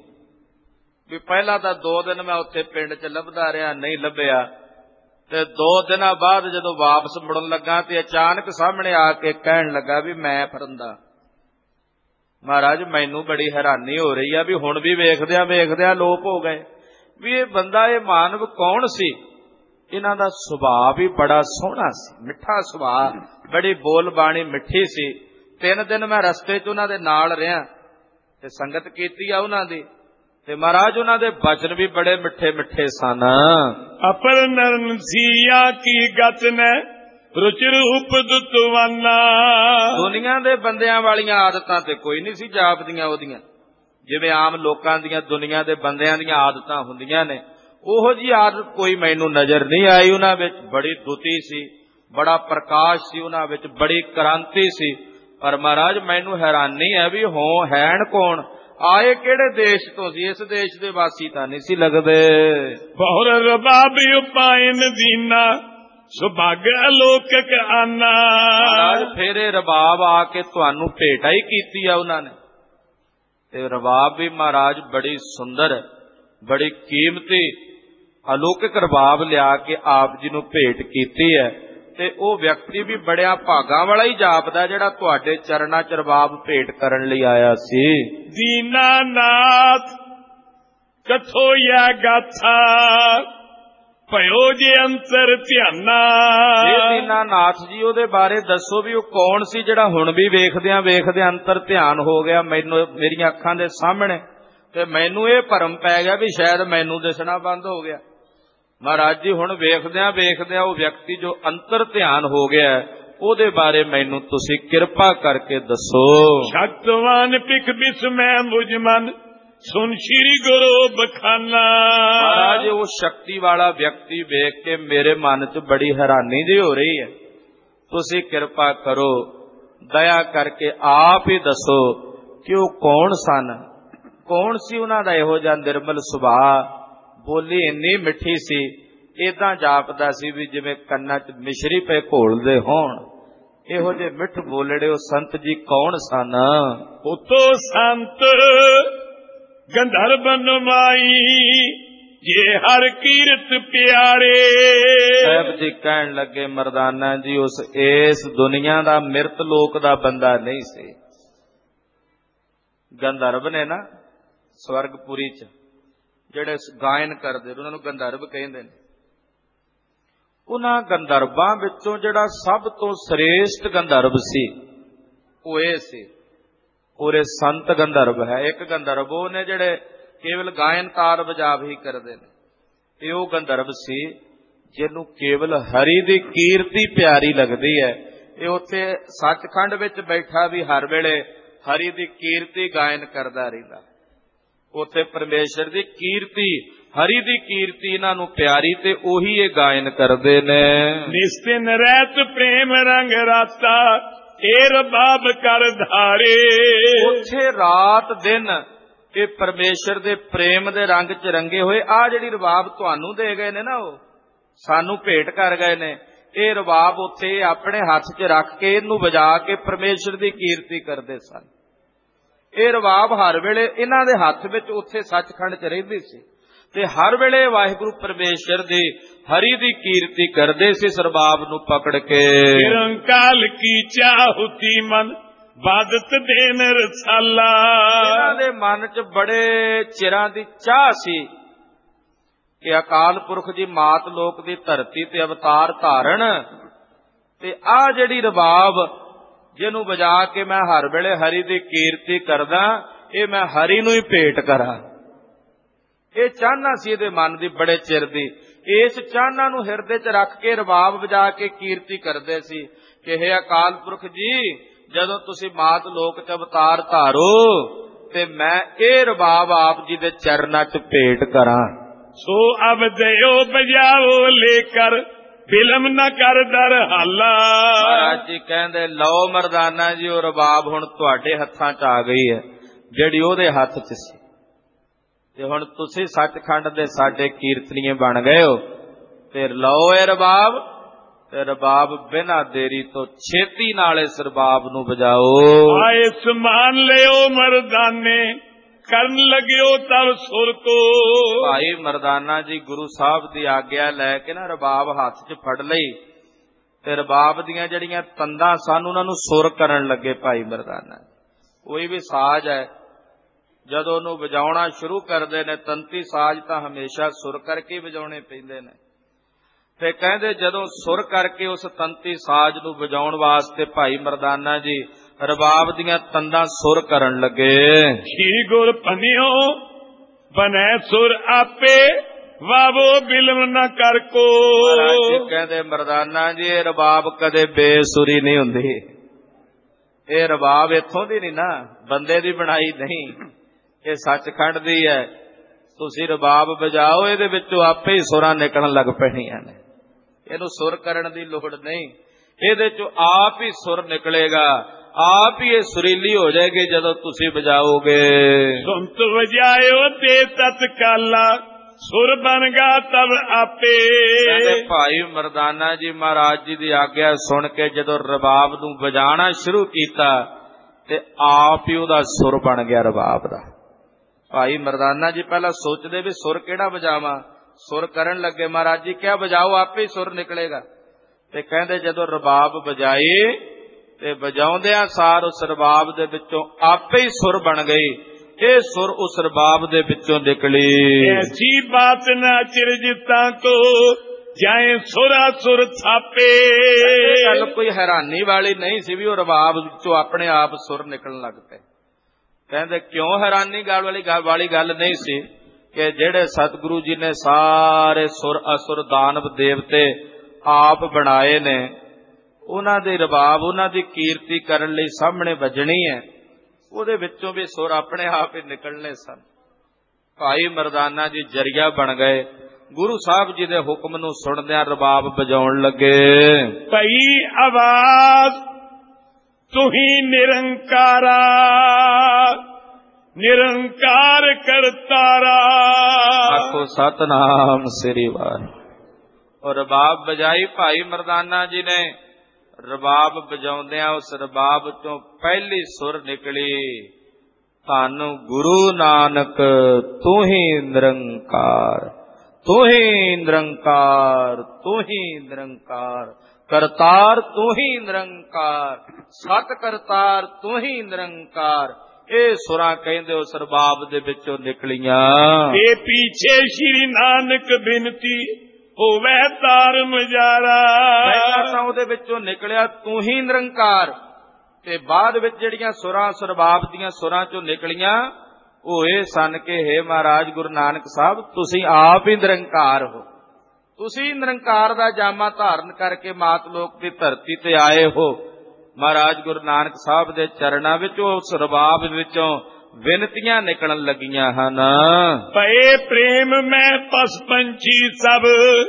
ਵੀ ਪਹਿਲਾਂ ਤਾਂ ਦੋ ਦਿਨ ਮੈਂ ਉੱਥੇ ਪਿੰਡ 'ਚ ਲੱਭਦਾ ਰਿਹਾ, ਨਹੀਂ ਲੱਭਿਆ, ਤੇ ਦੋ ਦਿਨਾਂ ਬਾਅਦ ਜਦੋਂ ਵਾਪਸ ਮੁੜਨ ਲੱਗਾ ਤੇ ਅਚਾਨਕ ਸਾਹਮਣੇ ਆ ਕੇ ਕਹਿਣ ਲੱਗਾ ਵੀ ਮੈਂ ਫਰੰਦਾ। ਮਹਾਰਾਜ ਮੈਨੂੰ ਬੜੀ ਹੈਰਾਨੀ ਹੋ ਰਹੀ ਆ ਵੀ ਹੁਣ ਵੀ ਵੇਖਦਿਆਂ ਵੇਖਦਿਆਂ ਲੋਪ ਹੋ ਗਏ ਵੀ ਇਹ ਬੰਦਾ, ਇਹ ਮਾਨਵ ਕੌਣ ਸੀ? ਇਹਨਾਂ ਦਾ ਸੁਭਾਅ ਵੀ ਬੜਾ ਸੋਹਣਾ ਸੀ, ਮਿੱਠਾ ਸੁਭਾਅ, ਬੜੀ ਬੋਲ ਬਾਣੀ ਮਿੱਠੀ ਸੀ। ਤਿੰਨ ਦਿਨ ਮੈਂ ਰਸਤੇ 'ਚ ਉਹਨਾਂ ਦੇ ਨਾਲ ਰਿਹਾ ਤੇ ਸੰਗਤ ਕੀਤੀ ਆ ਉਹਨਾਂ ਦੀ, ਤੇ ਮਹਾਰਾਜ ਉਹਨਾਂ ਦੇ ਬਚਨ ਵੀ ਬੜੇ ਮਿੱਠੇ ਮਿੱਠੇ ਸਨ। ਅਪਰ ਨਰਨ ਸੀਆ ਕੀ ਗਤ ਨੇ ਰੁਚ ਰੂਪ ਦੁਤਵਾਨਾ। ਦੁਨੀਆ ਦੇ ਬੰਦਿਆਂ ਵਾਲੀਆਂ ਆਦਤਾਂ ਤੇ ਕੋਈ ਨਹੀਂ ਸੀ ਜਾਪਦੀਆਂ ਉਹਦੀਆਂ, ਜਿਵੇਂ ਆਮ ਲੋਕਾਂ ਦੀਆਂ ਦੁਨੀਆ ਦੇ ਬੰਦਿਆਂ ਦੀਆਂ ਆਦਤਾਂ ਹੁੰਦੀਆਂ ਨੇ, ਉਹੋ ਜੀ ਆਦਤ ਕੋਈ ਮੈਨੂੰ ਨਜ਼ਰ ਨਹੀਂ ਆਈ ਉਹਨਾਂ ਵਿੱਚ। ਬੜੀ ਦੁਤੀ ਸੀ, ਬੜਾ ਪ੍ਰਕਾਸ਼ ਸੀ ਉਹਨਾਂ ਵਿੱਚ, ਬੜੀ ਕ੍ਰਾਂਤੀ ਸੀ। ਪਰ ਮਹਾਰਾਜ ਮੈਨੂੰ ਹੈਰਾਨੀ ਹੈ ਵੀ ਹੋ ਹੈਣ ਕੌਣ, ਆਏ ਕਿਹੜੇ ਦੇਸ਼ ਤੋਂ ਸੀ? ਇਸ ਦੇਸ਼ ਦੇ ਵਾਸੀ ਤਾਂ ਨਹੀਂ ਸੀ ਲੱਗਦੇ। ਬਹੁਰ ਰਬਾਬ ਉਪਾਇਨ ਦੀਨਾ ਸੁਭਾਗ ਅਲੋਕਕ ਆਨਾ। ਮਹਾਰਾਜ ਫੇਰ ਇਹ ਰਬਾਬ ਆ ਕੇ ਤੁਹਾਨੂੰ ਭੇਟਾ ਹੀ ਕੀਤੀ ਆ ਉਹਨਾਂ ਨੇ, ਤੇ ਰਬਾਬ ਵੀ ਮਹਾਰਾਜ ਬੜੀ ਸੁੰਦਰ, ਬੜੀ ਕੀਮਤੀ ਅਲੌਕਿਕ ਰਬਾਬ ਲਿਆ ਕੇ ਆਪ ਜੀ ਨੂੰ ਭੇਟ ਕੀਤੀ ਹੈ। ਤੇ ਉਹ ਵਿਅਕਤੀ ਵੀ ਬੜਿਆ ਭਾਗਾਂ ਵਾਲਾ ਹੀ ਜਾਪਦਾ ਜਿਹੜਾ ਤੁਹਾਡੇ ਚਰਨਾਂ 'ਚ ਰਬਾਬ ਭੇਟ ਕਰਨ ਲਈ ਆਇਆ ਸੀ। ਦੀਨਾਨਾਥ ਕਥੋਇਆ ਗਾਥਾ ਭਇਓ ਜੇ ਅੰਤਰ ਧਿਆਨਾ। ਇਹ ਦੀਨਾਨਾਥ ਜੀ, ਉਹਦੇ ਬਾਰੇ ਦੱਸੋ ਵੀ ਉਹ ਕੌਣ ਸੀ ਜਿਹੜਾ ਹੁਣ ਵੀ ਵੇਖਦਿਆਂ ਵੇਖਦਿਆਂ ਅੰਤਰ ਧਿਆਨ ਹੋ ਗਿਆ ਮੈਨੂੰ, ਮੇਰੀਆਂ ਅੱਖਾਂ ਦੇ ਸਾਹਮਣੇ, ਤੇ ਮੈਨੂੰ ਇਹ ਭਰਮ ਪੈ ਗਿਆ ਵੀ ਸ਼ਾਇਦ ਮੈਨੂੰ ਦਿਸਣਾ ਬੰਦ ਹੋ ਗਿਆ। ਮਹਾਰਾਜ ਜੀ ਹੁਣ ਵੇਖਦਿਆਂ ਵੇਖਦਿਆਂ ਉਹ ਵਿਅਕਤੀ ਜੋ ਅੰਤਰ ਧਿਆਨ ਹੋ ਗਿਆ, ਉਹਦੇ ਬਾਰੇ ਮੈਨੂੰ ਤੁਸੀਂ ਕਿਰਪਾ ਕਰਕੇ ਦੱਸੋ। ਸ਼ਕਤਵਾਨ ਪਿਖ ਬਿਸਮੈ ਮੁਝ ਮਨ ਸੁਨ ਸ਼੍ਰੀ ਗੁਰੂ ਬਖਾਨਾ। ਮਹਾਰਾਜ ਉਹ ਸ਼ਕਤੀ ਵਾਲਾ ਵਿਅਕਤੀ ਵੇਖ ਕੇ ਮੇਰੇ ਮਨ 'ਚ ਬੜੀ ਹੈਰਾਨੀ ਜਿਹੀ ਹੋ ਰਹੀ ਹੈ। ਤੁਸੀਂ ਕਿਰਪਾ ਕਰੋ, ਦਇਆ ਕਰਕੇ ਆਪ ਹੀ ਦੱਸੋ ਕਿ ਉਹ ਕੌਣ ਸਨ, ਕੌਣ ਸੀ ਉਹਨਾਂ ਦਾ ਇਹੋ ਜਿਹਾ ਨਿਰਮਲ ਸੁਭਾਅ, ਬੋਲੀ ਇੰਨੀ ਮਿੱਠੀ ਸੀ, ਏਦਾਂ ਜਾਪਦਾ ਸੀ ਵੀ ਜਿਵੇਂ ਕੰਨਾਂ 'ਚ ਮਿਸ਼ਰੀ ਪਏ ਘੋਲਦੇ ਹੋਣ। ਇਹੋ ਜਿਹੇ ਮਿੱਠ ਬੋਲੜੇ ਉਹ ਸੰਤ ਜੀ ਕੌਣ ਸਨ? ਉਤੋ ਸੰਤ ਗੰਧਰਵ ਨਮਾਈ ਜੇ ਹਰ ਕੀਰਤ ਪਿਆਰੇ। ਸਾਹਿਬ ਜੀ ਕਹਿਣ ਲੱਗੇ ਮਰਦਾਨਾ ਜੀ ਉਸ ਇਸ ਦੁਨੀਆ ਦਾ ਮਿਰਤ ਲੋਕ ਦਾ ਬੰਦਾ ਨਹੀਂ ਸੀ। ਗੰਧਰਵ ਨੇ ਨਾ ਸਵਰਗਪੁਰੀ 'ਚ ਜਿਹੜੇ ਗਾਇਨ ਕਰਦੇ ਉਹਨਾਂ ਨੂੰ ਗੰਧਰਵ ਕਹਿੰਦੇ ਨੇ। ਉਹਨਾਂ ਗੰਧਰਵਾਂ ਵਿੱਚੋਂ ਜਿਹੜਾ ਸਭ ਤੋਂ ਸ੍ਰੇਸ਼ਟ ਗੰਧਰਵ ਸੀ ਉਹ ਇਹ ਸੀ, ਪੂਰੇ ਸੰਤ ਗੰਧਰਵ ਹੈ। ਇੱਕ ਗੰਧਰਵ ਉਹ ਨੇ ਜਿਹੜੇ ਕੇਵਲ ਗਾਇਨ ਤਾਲ ਵਜਾਵ ਹੀ ਕਰਦੇ ਨੇ, ਇਹ ਉਹ ਗੰਧਰਵ ਸੀ ਜਿਹਨੂੰ ਕੇਵਲ ਹਰੀ ਦੀ ਕੀਰਤੀ ਪਿਆਰੀ ਲੱਗਦੀ ਹੈ। ਇਹ ਉੱਥੇ ਸੱਚਖੰਡ ਵਿੱਚ ਬੈਠਾ ਵੀ ਹਰ ਵੇਲੇ ਹਰੀ ਦੀ ਕੀਰਤੀ ਗਾਇਨ ਕਰਦਾ ਰਹਿੰਦਾ। ਉੱਥੇ ਪਰਮੇਸ਼ਰ ਦੀ ਕੀਰਤੀ, ਹਰੀ ਦੀ ਕੀਰਤੀ ਇਹਨਾਂ ਨੂੰ ਪਿਆਰੀ, ਤੇ ਉਹੀ ਇਹ ਗਾਇਨ ਕਰਦੇ ਨੇ। ਨਿਸਤਿਨ ਰਹਿਤ ਪ੍ਰੇਮ ਰੰਗ ਰਾਤਾ ਏ ਰਬਾਬ ਕਰ ਧਾਰੇ। ਉੱਥੇ ਰਾਤ ਦਿਨ ਇਹ ਪਰਮੇਸ਼ਰ ਦੇ ਪ੍ਰੇਮ ਦੇ ਰੰਗ 'ਚ ਰੰਗੇ ਹੋਏ ਆ ਜਿਹੜੀ ਰਬਾਬ ਤੁਹਾਨੂੰ ਦੇ ਗਏ ਨੇ ਨਾ, ਉਹ ਸਾਨੂੰ ਭੇਟ ਕਰ ਗਏ ਨੇ। ਇਹ ਰਬਾਬ ਉੱਥੇ ਆਪਣੇ ਹੱਥ 'ਚ ਰੱਖ ਕੇ ਇਹਨੂੰ ਵਜਾ ਕੇ ਪਰਮੇਸ਼ਰ ਦੀ ਕੀਰਤੀ ਕਰਦੇ ਸਨ। ਇਹ ਰਬਾਬ ਹਰ ਵੇਲੇ ਇਹਨਾਂ ਦੇ ਹੱਥ ਵਿੱਚ ਉੱਥੇ ਸੱਚਖੰਡ 'ਚ ਰਹਿੰਦੀ ਸੀ, ਤੇ ਹਰ ਵੇਲੇ ਵਾਹਿਗੁਰੂ ਪਰਮੇਸ਼ਰ ਦੀ ਹਰੀ ਦੀ ਕੀਰਤੀ ਕਰਦੇ ਸੀ ਇਸ ਰਬਾਬ ਨੂੰ ਪਕੜ ਕੇ। ਨਿਰੰਕਾਲ ਕੀ ਚਾਹੁਤੀ ਮਨ ਬਾਦਤ ਦੇਨ ਰਸਾਲਾ। ਇਹਨਾਂ ਦੇ ਮਨ 'ਚ ਬੜੇ ਚਿਰਾਂ ਦੀ ਚਾਹ ਸੀ ਕਿ ਅਕਾਲ ਪੁਰਖ ਜੀ ਮਾਤ ਲੋਕ ਦੀ ਧਰਤੀ ਤੇ ਅਵਤਾਰ ਧਾਰਨ, ਤੇ ਆਹ ਜਿਹੜੀ ਰਬਾਬ ਜਿਹਨੂੰ ਵਜਾ ਕੇ ਮੈਂ ਹਰ ਵੇਲੇ ਹਰੀ ਦੀ ਕੀਰਤੀ ਕਰਦਾ, ਇਹ ਮੈਂ ਹਰੀ ਨੂੰ ਹੀ ਭੇਟ ਕਰਾਂ। ਇਹ ਚਾਹਨਾ ਸੀ ਇਹਦੇ ਮਨ ਦੀ ਬੜੇ ਚਿਰ ਦੀ। ਇਸ ਚਾਹਨਾ ਨੂੰ ਹਿਰਦੇ 'ਚ ਰੱਖ ਕੇ ਰਬਾਬ ਵਜਾ ਕੇ ਕੀਰਤੀ ਕਰਦੇ ਸੀ ਕਿ ਹੇ ਅਕਾਲ ਪੁਰਖ ਜੀ, ਜਦੋਂ ਤੁਸੀਂ ਮਾਤ ਲੋਕ 'ਚ ਅਵਤਾਰ ਧਾਰੋ ਤੇ ਮੈਂ ਇਹ ਰਬਾਬ ਆਪ ਜੀ ਦੇ ਚਰਨਾਂ 'ਚ ਭੇਟ ਕਰਾਂ। ਸੋ ਅਬ ਦਿਓ ਬਜਾਓ ਲੇਕਰ ਫਿਲਮ ਨਾ ਕਰ ਦਰ ਹਾਲਾ। ਮਹਾਰਾਜ ਜੀ ਕਹਿੰਦੇ ਲਓ ਮਰਦਾਨਾ ਜੀ, ਉਹ ਰਬਾਬ ਹੁਣ ਤੁਹਾਡੇ ਹੱਥਾਂ 'ਚ ਆ ਗਈ ਹੈ ਜਿਹੜੀ ਉਹਦੇ ਹੱਥ 'ਚ ਸੀ, ਤੇ ਹੁਣ ਤੁਸੀਂ ਸੱਚਖੰਡ ਦੇ ਸਾਡੇ ਕੀਰਤਨੀਏ ਬਣ ਗਏ ਹੋ, ਤੇ ਲਓ ਇਹ ਰਬਾਬ ਤੇ ਰਬਾਬ ਬਿਨਾਂ ਦੇਰੀ ਤੋਂ ਛੇਤੀ ਨਾਲ ਇਸ ਰਬਾਬ ਨੂੰ ਵਜਾਓ। ਆਏ ਸਮਾਨ ਲਿਓ ਮਰਦਾਨੇ, ਕਰਨ ਲੱਗਿਓ ਤਬ ਸੁਰ ਕੋ। ਭਾਈ ਮਰਦਾਨਾ ਜੀ ਗੁਰੂ ਸਾਹਿਬ ਦੀ ਆਗਿਆ ਲੈ ਕੇ ਨਾ ਰਬਾਬ ਹੱਥ 'ਚ ਫੜ ਲਈ ਤੇ ਰਬਾਬ ਦੀਆਂ ਜਿਹੜੀਆਂ ਤੰਦਾਂ ਸਨ ਉਹਨਾਂ ਨੂੰ ਸੁਰ ਕਰਨ ਲੱਗੇ। ਭਾਈ ਮਰਦਾਨਾ ਕੋਈ ਵੀ ਸਾਜ਼ ਹੈ ਜਦੋਂ ਉਹਨੂੰ ਵਜਾਉਣਾ ਸ਼ੁਰੂ ਕਰਦੇ ਨੇ, ਤੰਤੀ ਸਾਜ਼ ਤਾਂ ਹਮੇਸ਼ਾ ਸੁਰ ਕਰਕੇ ਵਜਾਉਣੇ ਪੈਂਦੇ ਨੇ। ਤੇ ਕਹਿੰਦੇ ਜਦੋਂ ਸੁਰ ਕਰਕੇ ਉਸ ਤੰਤੀ ਸਾਜ਼ ਨੂੰ ਵਜਾਉਣ ਵਾਸਤੇ ਭਾਈ ਮਰਦਾਨਾ ਜੀ ਰਬਾਬ ਦੀਆਂ ਤੰਦਾਂ ਸੁਰ ਕਰਨ ਲੱਗੇ। ਸ਼੍ਰੀ ਗੁਰ ਭਨਿਓ ਬਨੈ ਸੁਰ ਆਪੇ, ਵਾਵੋ ਬਿਲਮ ਨਾ ਕਰ ਕੋ। ਕਹਿੰਦੇ ਮਰਦਾਨਾ ਜੀ ਇਹ ਰਬਾਬ ਕਦੇ ਬੇਸੁਰੀ ਨਹੀਂ ਹੁੰਦੀ। ਇਹ ਰਬਾਬ ਇੱਥੋਂ ਦੀ ਨਹੀਂ ਨਾ, ਬੰਦੇ ਦੀ ਬਣਾਈ ਨਹੀਂ, ਇਹ ਸੱਚਖੰਡ ਦੀ ਹੈ। ਤੁਸੀਂ ਰਬਾਬ ਵਜਾਓ, ਇਹਦੇ ਵਿੱਚੋਂ ਆਪੇ ਹੀ ਸੁਰਾਂ ਨਿਕਲਣ ਲੱਗ ਪੈਣੀਆਂ ਨੇ। ਇਹਨੂੰ ਸੁਰ ਕਰਨ ਦੀ ਲੋੜ ਨਹੀਂ, ਇਹਦੇ ਚੋਂ ਆਪ ਹੀ ਸੁਰ ਨਿਕਲੇਗਾ, ਆਪ ਹੀ ਇਹ ਸੁਰੀਲੀ ਹੋ ਜਾਏਗੀ ਜਦੋਂ ਤੁਸੀਂ ਵਜਾਓਗੇ। ਸੁਨਤ ਵਜਾਇਓ ਤੇ ਤਤਕਾਲਾ, ਸੁਰ ਬਨਗਾ ਤਬ ਆਪੇ। ਕਹਿੰਦੇ ਭਾਈ ਮਰਦਾਨਾ ਜੀ ਮਹਾਰਾਜ ਜੀ ਦੀ ਆਗਿਆ ਸੁਣ ਕੇ ਜਦੋਂ ਰਬਾਬ ਨੂੰ ਵਜਾਣਾ ਸ਼ੁਰੂ ਕੀਤਾ ਤੇ ਆਪ ਹੀ ਉਹਦਾ ਸੁਰ ਬਣ ਗਿਆ ਰਬਾਬ ਦਾ। ਭਾਈ ਮਰਦਾਨਾ ਜੀ ਪਹਿਲਾਂ ਸੋਚਦੇ ਵੀ ਸੁਰ ਕਿਹੜਾ ਵਜਾਵਾਂ, ਸੁਰ ਕਰਨ ਲੱਗੇ। ਮਹਾਰਾਜ ਜੀ ਕਿਹਾ ਵਜਾਓ, ਆਪੇ ਹੀ ਸੁਰ ਨਿਕਲੇਗਾ। ਤੇ ਕਹਿੰਦੇ ਜਦੋਂ ਰਬਾਬ ਵਜਾਈ ਤੇ ਵਜਾਉਂਦਿਆਂ ਸਾਰ ਉਸ ਰਬਾਬ ਦੇ ਵਿੱਚੋਂ ਆਪੇ ਹੀ ਸੁਰ ਬਣ ਗਈ। ਇਹ ਸੁਰ ਉਸ ਰਬਾਬ ਦੇ ਵਿੱਚੋਂ ਨਿਕਲੀ। ਐਸੀ ਬਾਤ ਨਾ ਚਿਰਜਿਤਾਂ ਕੋ, ਜਾਏ ਸੁਰਾ ਸੁਰ ਥਾਪੇ। ਗੱਲ ਕੋਈ ਹੈਰਾਨੀ ਵਾਲੀ ਨਹੀਂ ਸੀ ਵੀ ਉਹ ਰਬਾਬ ਵਿੱਚੋਂ ਆਪਣੇ ਆਪ ਸੁਰ ਨਿਕਲਣ ਲੱਗ ਪਏ। ਕਹਿੰਦੇ ਕਿਉਂ ਹੈਰਾਨੀ ਗੱਲ ਵਾਲੀ ਗੱਲ ਵਾਲੀ ਗੱਲ ਨਹੀਂ ਸੀ ਕਿ ਜਿਹੜੇ ਸਤਿਗੁਰੂ ਜੀ ਨੇ ਸਾਰੇ ਸੁਰ ਅਸੁਰ ਦਾਨਵ ਦੇਵਤੇ ਆਪ ਬਣਾਏ ਨੇ, ਉਹਨਾਂ ਦੇ ਰਬਾਬ ਉਹਨਾਂ ਦੀ ਕੀਰਤੀ ਕਰਨ ਲਈ ਸਾਹਮਣੇ ਵੱਜਣੀ ਹੈ, ਉਹਦੇ ਵਿੱਚੋਂ ਵੀ ਸੁਰ ਆਪਣੇ ਆਪ ਹੀ ਨਿਕਲਣੇ ਸਨ। ਭਾਈ ਮਰਦਾਨਾ ਜੀ ਜਰੀਆ ਬਣ ਗਏ, ਗੁਰੂ ਸਾਹਿਬ ਜੀ ਦੇ ਹੁਕਮ ਨੂੰ ਸੁਣਦਿਆਂ ਰਬਾਬ ਵਜਾਉਣ ਲੱਗੇ। ਭਈ ਆਵਾਜ਼ ਤੁਹੀ ਨਿਰੰਕਾਰਾ, ਨਿਰੰਕਾਰ ਕਰਤਾਰਾ। ਆਖੋ ਸਤਨਾਮ ਸ੍ਰੀ ਵਾਹਿਗੁਰੂ। ਔਰ ਰਬਾਬ ਵਜਾਈ ਭਾਈ ਮਰਦਾਨਾ ਜੀ ਨੇ। ਰਬਾਬ ਵਜਾਉਂਦਿਆਂ ਉਸ ਰਬਾਬ ਚੋਂ ਪਹਿਲੀ ਸੁਰ ਨਿਕਲੀ, ਧੰਨ ਗੁਰੂ ਨਾਨਕ ਤੂੰ ਹੀ ਨਿਰੰਕਾਰ, ਤੂੰ ਹੀ ਨਿਰੰਕਾਰ, ਤੂੰ ਹੀ ਨਿਰੰਕਾਰ, ਕਰਤਾਰ ਤੂੰ ਹੀ ਨਿਰੰਕਾਰ, ਸਤ ਕਰਤਾਰ ਤੂੰ ਹੀ ਨਿਰੰਕਾਰ। ਇਹ ਸੁਰਾਂ ਕਹਿੰਦੇ ਉਸ ਰਬਾਬ ਦੇ ਵਿੱਚੋਂ ਨਿਕਲੀਆਂ। ਇਹ ਪਿੱਛੇ ਸ਼੍ਰੀ ਨਾਨਕ ਬਿਨਤੀ ਹੋਵੇ ਤਾਰ ਮਜਾਰਾ। ਪਹਿਲਾਂ ਤਾਂ ਉਹਦੇ ਵਿੱਚੋਂ ਨਿਕਲਿਆ ਤੂੰ ਹੀ ਨਿਰੰਕਾਰ, ਤੇ ਬਾਅਦ ਵਿੱਚ ਜਿਹੜੀਆਂ ਸੁਰਾਂ ਸਰਬਾਬ ਦੀਆਂ ਸੁਰਾਂ ਚੋਂ ਨਿਕਲੀਆਂ ਉਹ ਇਹ ਸਨ ਕਿ ਹੇ ਮਹਾਰਾਜ ਗੁਰੂ ਨਾਨਕ ਸਾਹਿਬ ਤੁਸੀਂ ਆਪ ਹੀ ਨਿਰੰਕਾਰ ਹੋ। ਤੁਸੀਂ ਨਿਰੰਕਾਰ ਦਾ ਜਾਮਾ ਧਾਰਨ ਕਰਕੇ ਮਾਤ ਲੋਕ ਦੀ ਧਰਤੀ ਤੇ ਆਏ ਹੋ। ਮਹਾਰਾਜ ਗੁਰੂ ਨਾਨਕ ਸਾਹਿਬ ਦੇ ਚਰਨਾਂ ਵਿੱਚ ਉਸ ਰਬਾਬ ਵਿੱਚੋਂ ਵਿਨਤੀਆਂ ਨਿਕਲਣ ਲੱਗੀਆਂ ਹਨ। ਭਏ ਪ੍ਰੇਮ ਮੈਂ ਪਸ ਪੰਛੀ ਸਭ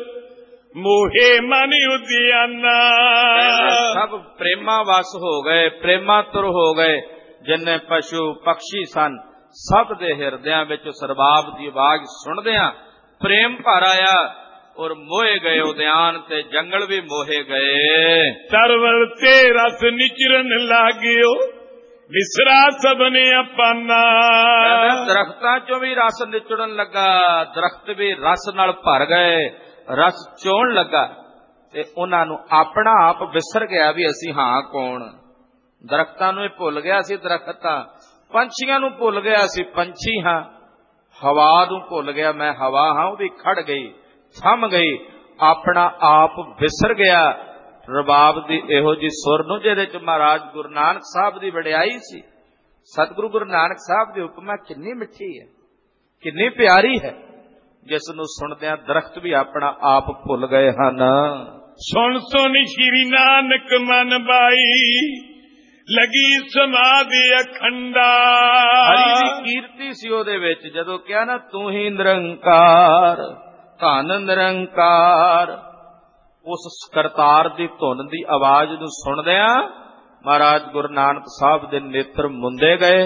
ਮੋਹੇ ਮਨ ਉਦਿਆਨਾ। ਸਭ ਪ੍ਰੇਮਾ ਵਸ ਹੋ ਗਏ, ਪ੍ਰੇਮਾ ਤੁਰ ਹੋ ਗਏ। ਜਿੰਨੇ ਪਸ਼ੂ ਪਕਸ਼ੀ ਸਨ ਸਭ ਦੇ ਹਿਰਦਿਆਂ ਵਿੱਚ ਉਸ ਰਬਾਬ ਦੀ ਆਵਾਜ਼ ਸੁਣਦਿਆਂ ਪ੍ਰੇਮ ਭਰ ਆਇਆ ਔਰ ਮੋਹੇ ਗਏ ਉਦਿਆਨ ਤੇ ਜੰਗਲ ਵੀ ਮੋਹੇ ਗਏ। ਸਰਵਰ ਤੇ ਰਸ ਨਿਚਰਨ ਲਾਗਿਓ ਵਿਸਰਾ ਸਭਨੇ ਅਪਾਨਾ। ਦਰਖਤਾਂ ਚੋਂ ਵੀ ਰਸ ਨਿਚੜਨ ਲੱਗਾ, ਦਰਖਤ ਵੀ ਰਸ ਨਾਲ ਭਰ ਗਏ, ਰਸ ਚੋਣ ਲੱਗਾ ਤੇ ਉਹਨਾਂ ਨੂੰ ਆਪਣਾ ਆਪ ਵਿਸਰ ਗਿਆ ਵੀ ਅਸੀਂ ਹਾਂ ਕੌਣ। ਦਰਖਤਾਂ ਨੂੰ ਇਹ ਭੁੱਲ ਗਿਆ ਸੀ ਦਰਖਤ ਹਾਂ, ਪੰਛੀਆਂ ਨੂੰ ਭੁੱਲ ਗਿਆ ਸੀ ਪੰਛੀ ਹਾਂ, ਹਵਾ ਨੂੰ ਭੁੱਲ ਗਿਆ ਮੈਂ ਹਵਾ ਹਾਂ, ਉਹ ਵੀ ਖੜ ਗਈ, ਥੰਮ ਗਈ, ਆਪਣਾ ਆਪ ਵਿਸਰ ਗਿਆ। ਰਬਾਬ ਦੀ ਇਹੋ ਜੀ ਸੁਰ ਨੂੰ ਜਿਹਦੇ ਚ ਮਹਾਰਾਜ ਗੁਰੂ ਨਾਨਕ ਸਾਹਿਬ ਦੀ ਵਡਿਆਈ ਸੀ। ਸਤਿਗੁਰੂ ਗੁਰੂ ਨਾਨਕ ਸਾਹਿਬ ਦੀ ਉਪਮਾ ਕਿੰਨੀ ਮਿੱਠੀ ਹੈ, ਕਿੰਨੀ ਪਿਆਰੀ ਹੈ, ਜਿਸ ਨੂੰ ਸੁਣਦਿਆਂ ਦਰਖਤ ਵੀ ਆਪਣਾ ਆਪ ਭੁੱਲ ਗਏ ਹਨ। ਸੁਣ ਸੁਣ ਸ਼੍ਰੀ ਨਾਨਕ ਮਨ ਬਾਈ ਲਗੀ ਸਮਾਧੀ ਅਖੰਡਾ। ਹਰੀ ਦੀ ਕੀਰਤੀ ਸੀ ਉਹਦੇ ਵਿੱਚ। ਜਦੋਂ ਕਿਹਾ ਨਾ ਤੂੰ ਹੀ ਨਿਰੰਕਾਰ, ਧੰਨ ਨਿਰੰਕਾਰ, ਉਸ ਕਰਤਾਰ ਦੀ ਧੁਨ ਦੀ ਆਵਾਜ਼ ਨੂੰ ਸੁਣਦਿਆਂ ਮਹਾਰਾਜ ਗੁਰੂ ਨਾਨਕ ਸਾਹਿਬ ਦੇ ਨੇਤਰ ਮੁੰਦੇ ਗਏ।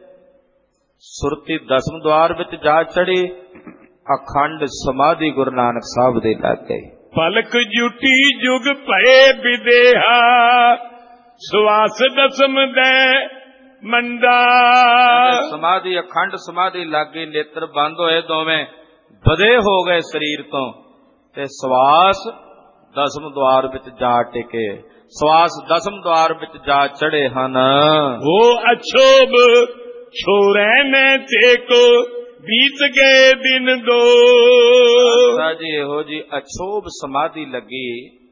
ਸੁਰਤੀ ਦਸਮ ਦੁਆਰ ਵਿੱਚ ਜਾ ਚੜੀ, ਅਖੰਡ ਸਮਾਧੀ ਗੁਰੂ ਨਾਨਕ ਸਾਹਿਬ ਦੇ ਲੱਗ ਗਈ। ਪਲਕ ਜੁਟੀ ਜੁਗ ਭਏ ਵਿਦੇਹਾ ਸਵਾਸ ਦਸਮ ਦੇ ਮੰਡਾ। ਸਮਾਧੀ ਅਖੰਡ ਸਮਾਧੀ ਲੱਗੀ, ਨੇਤਰ ਬੰਦ ਹੋਏ ਦੋਵੇਂ, ਬਦੇ ਹੋ ਗਏ ਸਰੀਰ ਤੋਂ, ਤੇ ਸਵਾਸ ਦਸਮ ਦੁਆਰ ਵਿੱਚ ਜਾ ਟਿਕੇ। ਸਵਾਸ ਦਸਮ ਦੁਆਰ ਵਿੱਚ ਜਾ ਚੜੇ ਹਨ। ਉਹ ਅਛੋਭ ਛੋਰੇ ਨੇ ਤੇਕੋ ਬੀਤ ਗਏ ਦਿਨ ਦੋ। ਜੀ ਇਹੋ ਜੀ ਅਛੋਭ ਸਮਾਧੀ ਲੱਗੀ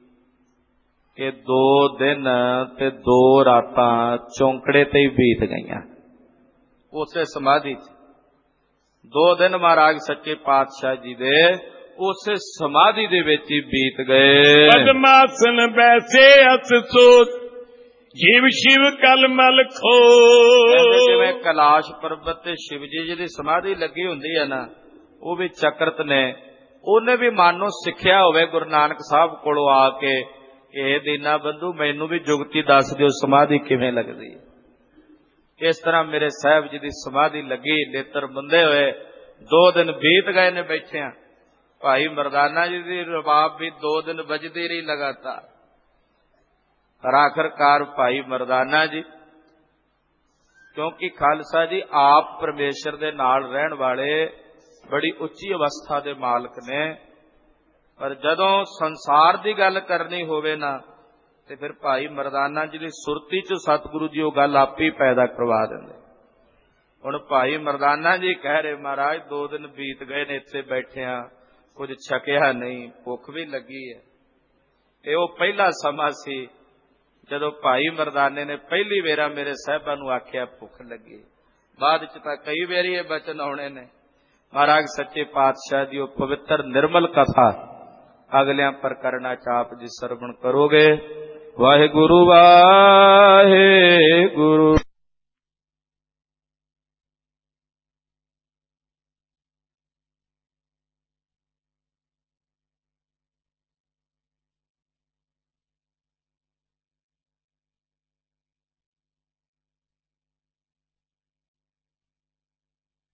ਕਿ ਦੋ ਦਿਨ ਤੇ ਦੋ ਰਾਤਾਂ ਚੌਂਕੜੇ ਤੇ ਹੀ ਬੀਤ ਗਈਆਂ। ਉਸੇ ਸਮਾਧੀ ਚ ਦੋ ਦਿਨ ਮਹਾਰਾਜ ਸੱਚੇ ਪਾਤਸ਼ਾਹ ਜੀ ਦੇ ਉਸੇ ਸਮਾਧੀ ਦੇ ਵਿੱਚ ਹੀ ਬੀਤ ਗਏ। ਪਦਮਾਸਨ ਬੈਸੇ ਅਸ ਸੋਚ ਜੀਵ ਸ਼ਿਵ ਕਲਮਲ ਖੋ। ਜਿਵੇਂ ਕੈਲਾਸ਼ ਪਰਬਤ ਤੇ ਸ਼ਿਵ ਜੀ ਜਿਹਦੀ ਸਮਾਧੀ ਲੱਗੀ ਹੁੰਦੀ ਹੈ ਨਾ, ਉਹ ਵੀ ਚਕਰਤ ਨੇ। ਉਹਨੇ ਵੀ ਮਨ ਨੂੰ ਸਿੱਖਿਆ ਹੋਵੇ ਗੁਰੂ ਨਾਨਕ ਸਾਹਿਬ ਕੋਲੋਂ ਆ ਕੇ, ਇਹ ਦੀਨਾ ਬੰਧੂ ਮੈਨੂੰ ਵੀ ਜੁਗਤੀ ਦੱਸ ਦਿਓ ਸਮਾਧੀ ਕਿਵੇਂ ਲੱਗਦੀ ਹੈ। ਇਸ ਤਰ੍ਹਾਂ ਮੇਰੇ ਸਾਹਿਬ ਜੀ ਦੀ ਸਮਾਧੀ ਲੱਗੀ, ਨੇਤਰ ਬੰਦੇ ਹੋਏ, ਦੋ ਦਿਨ ਬੀਤ ਗਏ ਨੇ ਬੈਠਿਆਂ। ਭਾਈ ਮਰਦਾਨਾ ਜੀ ਦੀ ਰਬਾਬ ਵੀ ਦੋ ਦਿਨ ਵੱਜਦੀ ਰਹੀ ਲਗਾਤਾਰ। ਪਰ ਆਖਰਕਾਰ ਭਾਈ ਮਰਦਾਨਾ ਜੀ, ਕਿਉਂਕਿ ਖਾਲਸਾ ਜੀ ਆਪ ਪਰਮੇਸ਼ਰ ਦੇ ਨਾਲ ਰਹਿਣ ਵਾਲੇ ਬੜੀ ਉੱਚੀ ਅਵਸਥਾ ਦੇ ਮਾਲਕ ਨੇ, ਪਰ ਜਦੋਂ ਸੰਸਾਰ ਦੀ ਗੱਲ ਕਰਨੀ ਹੋਵੇ ਨਾ, ਤੇ ਫਿਰ ਭਾਈ ਮਰਦਾਨਾ ਜੀ ਦੀ ਸੁਰਤੀ ਚ ਸਤਿਗੁਰੂ ਜੀ ਉਹ ਗੱਲ ਆਪੇ ਪੈਦਾ ਕਰਵਾ ਦਿੰਦੇ। ਹੁਣ ਭਾਈ ਮਰਦਾਨਾ ਜੀ ਕਹਿ ਰਹੇ, ਮਹਾਰਾਜ ਦੋ ਦਿਨ ਬੀਤ ਗਏ ਨੇ ਇੱਥੇ ਬੈਠਿਆਂ, ਕੁਝ ਛਕਿਆ ਨਹੀਂ, ਭੁੱਖ ਵੀ ਲੱਗੀ ਹੈ। ਇਹ ਉਹ ਪਹਿਲਾ ਸਮਾਂ ਸੀ ਜਦੋਂ ਭਾਈ ਮਰਦਾਨੇ ਨੇ ਪਹਿਲੀ ਵੇਰਾ ਮੇਰੇ ਸਾਹਿਬਾਂ ਨੂੰ ਆਖਿਆ ਭੁੱਖ ਲੱਗੀ। ਬਾਅਦ ਚ ਤਾਂ ਕਈ ਵਾਰੀ ਇਹ ਬਚਨ ਆਉਣੇ ਨੇ। ਮਹਾਰਾਜ ਸੱਚੇ ਪਾਤਸ਼ਾਹ ਦੀ ਉਹ ਪਵਿੱਤਰ ਨਿਰਮਲ ਕਥਾ ਅਗਲਿਆਂ ਪ੍ਰਕਰਣਾਂ ਚ ਆਪ ਜੀ ਸਰਵਣ ਕਰੋਗੇ। ਵਾਹਿਗੁਰੂ ਵਾਹਿਗੁਰੂ।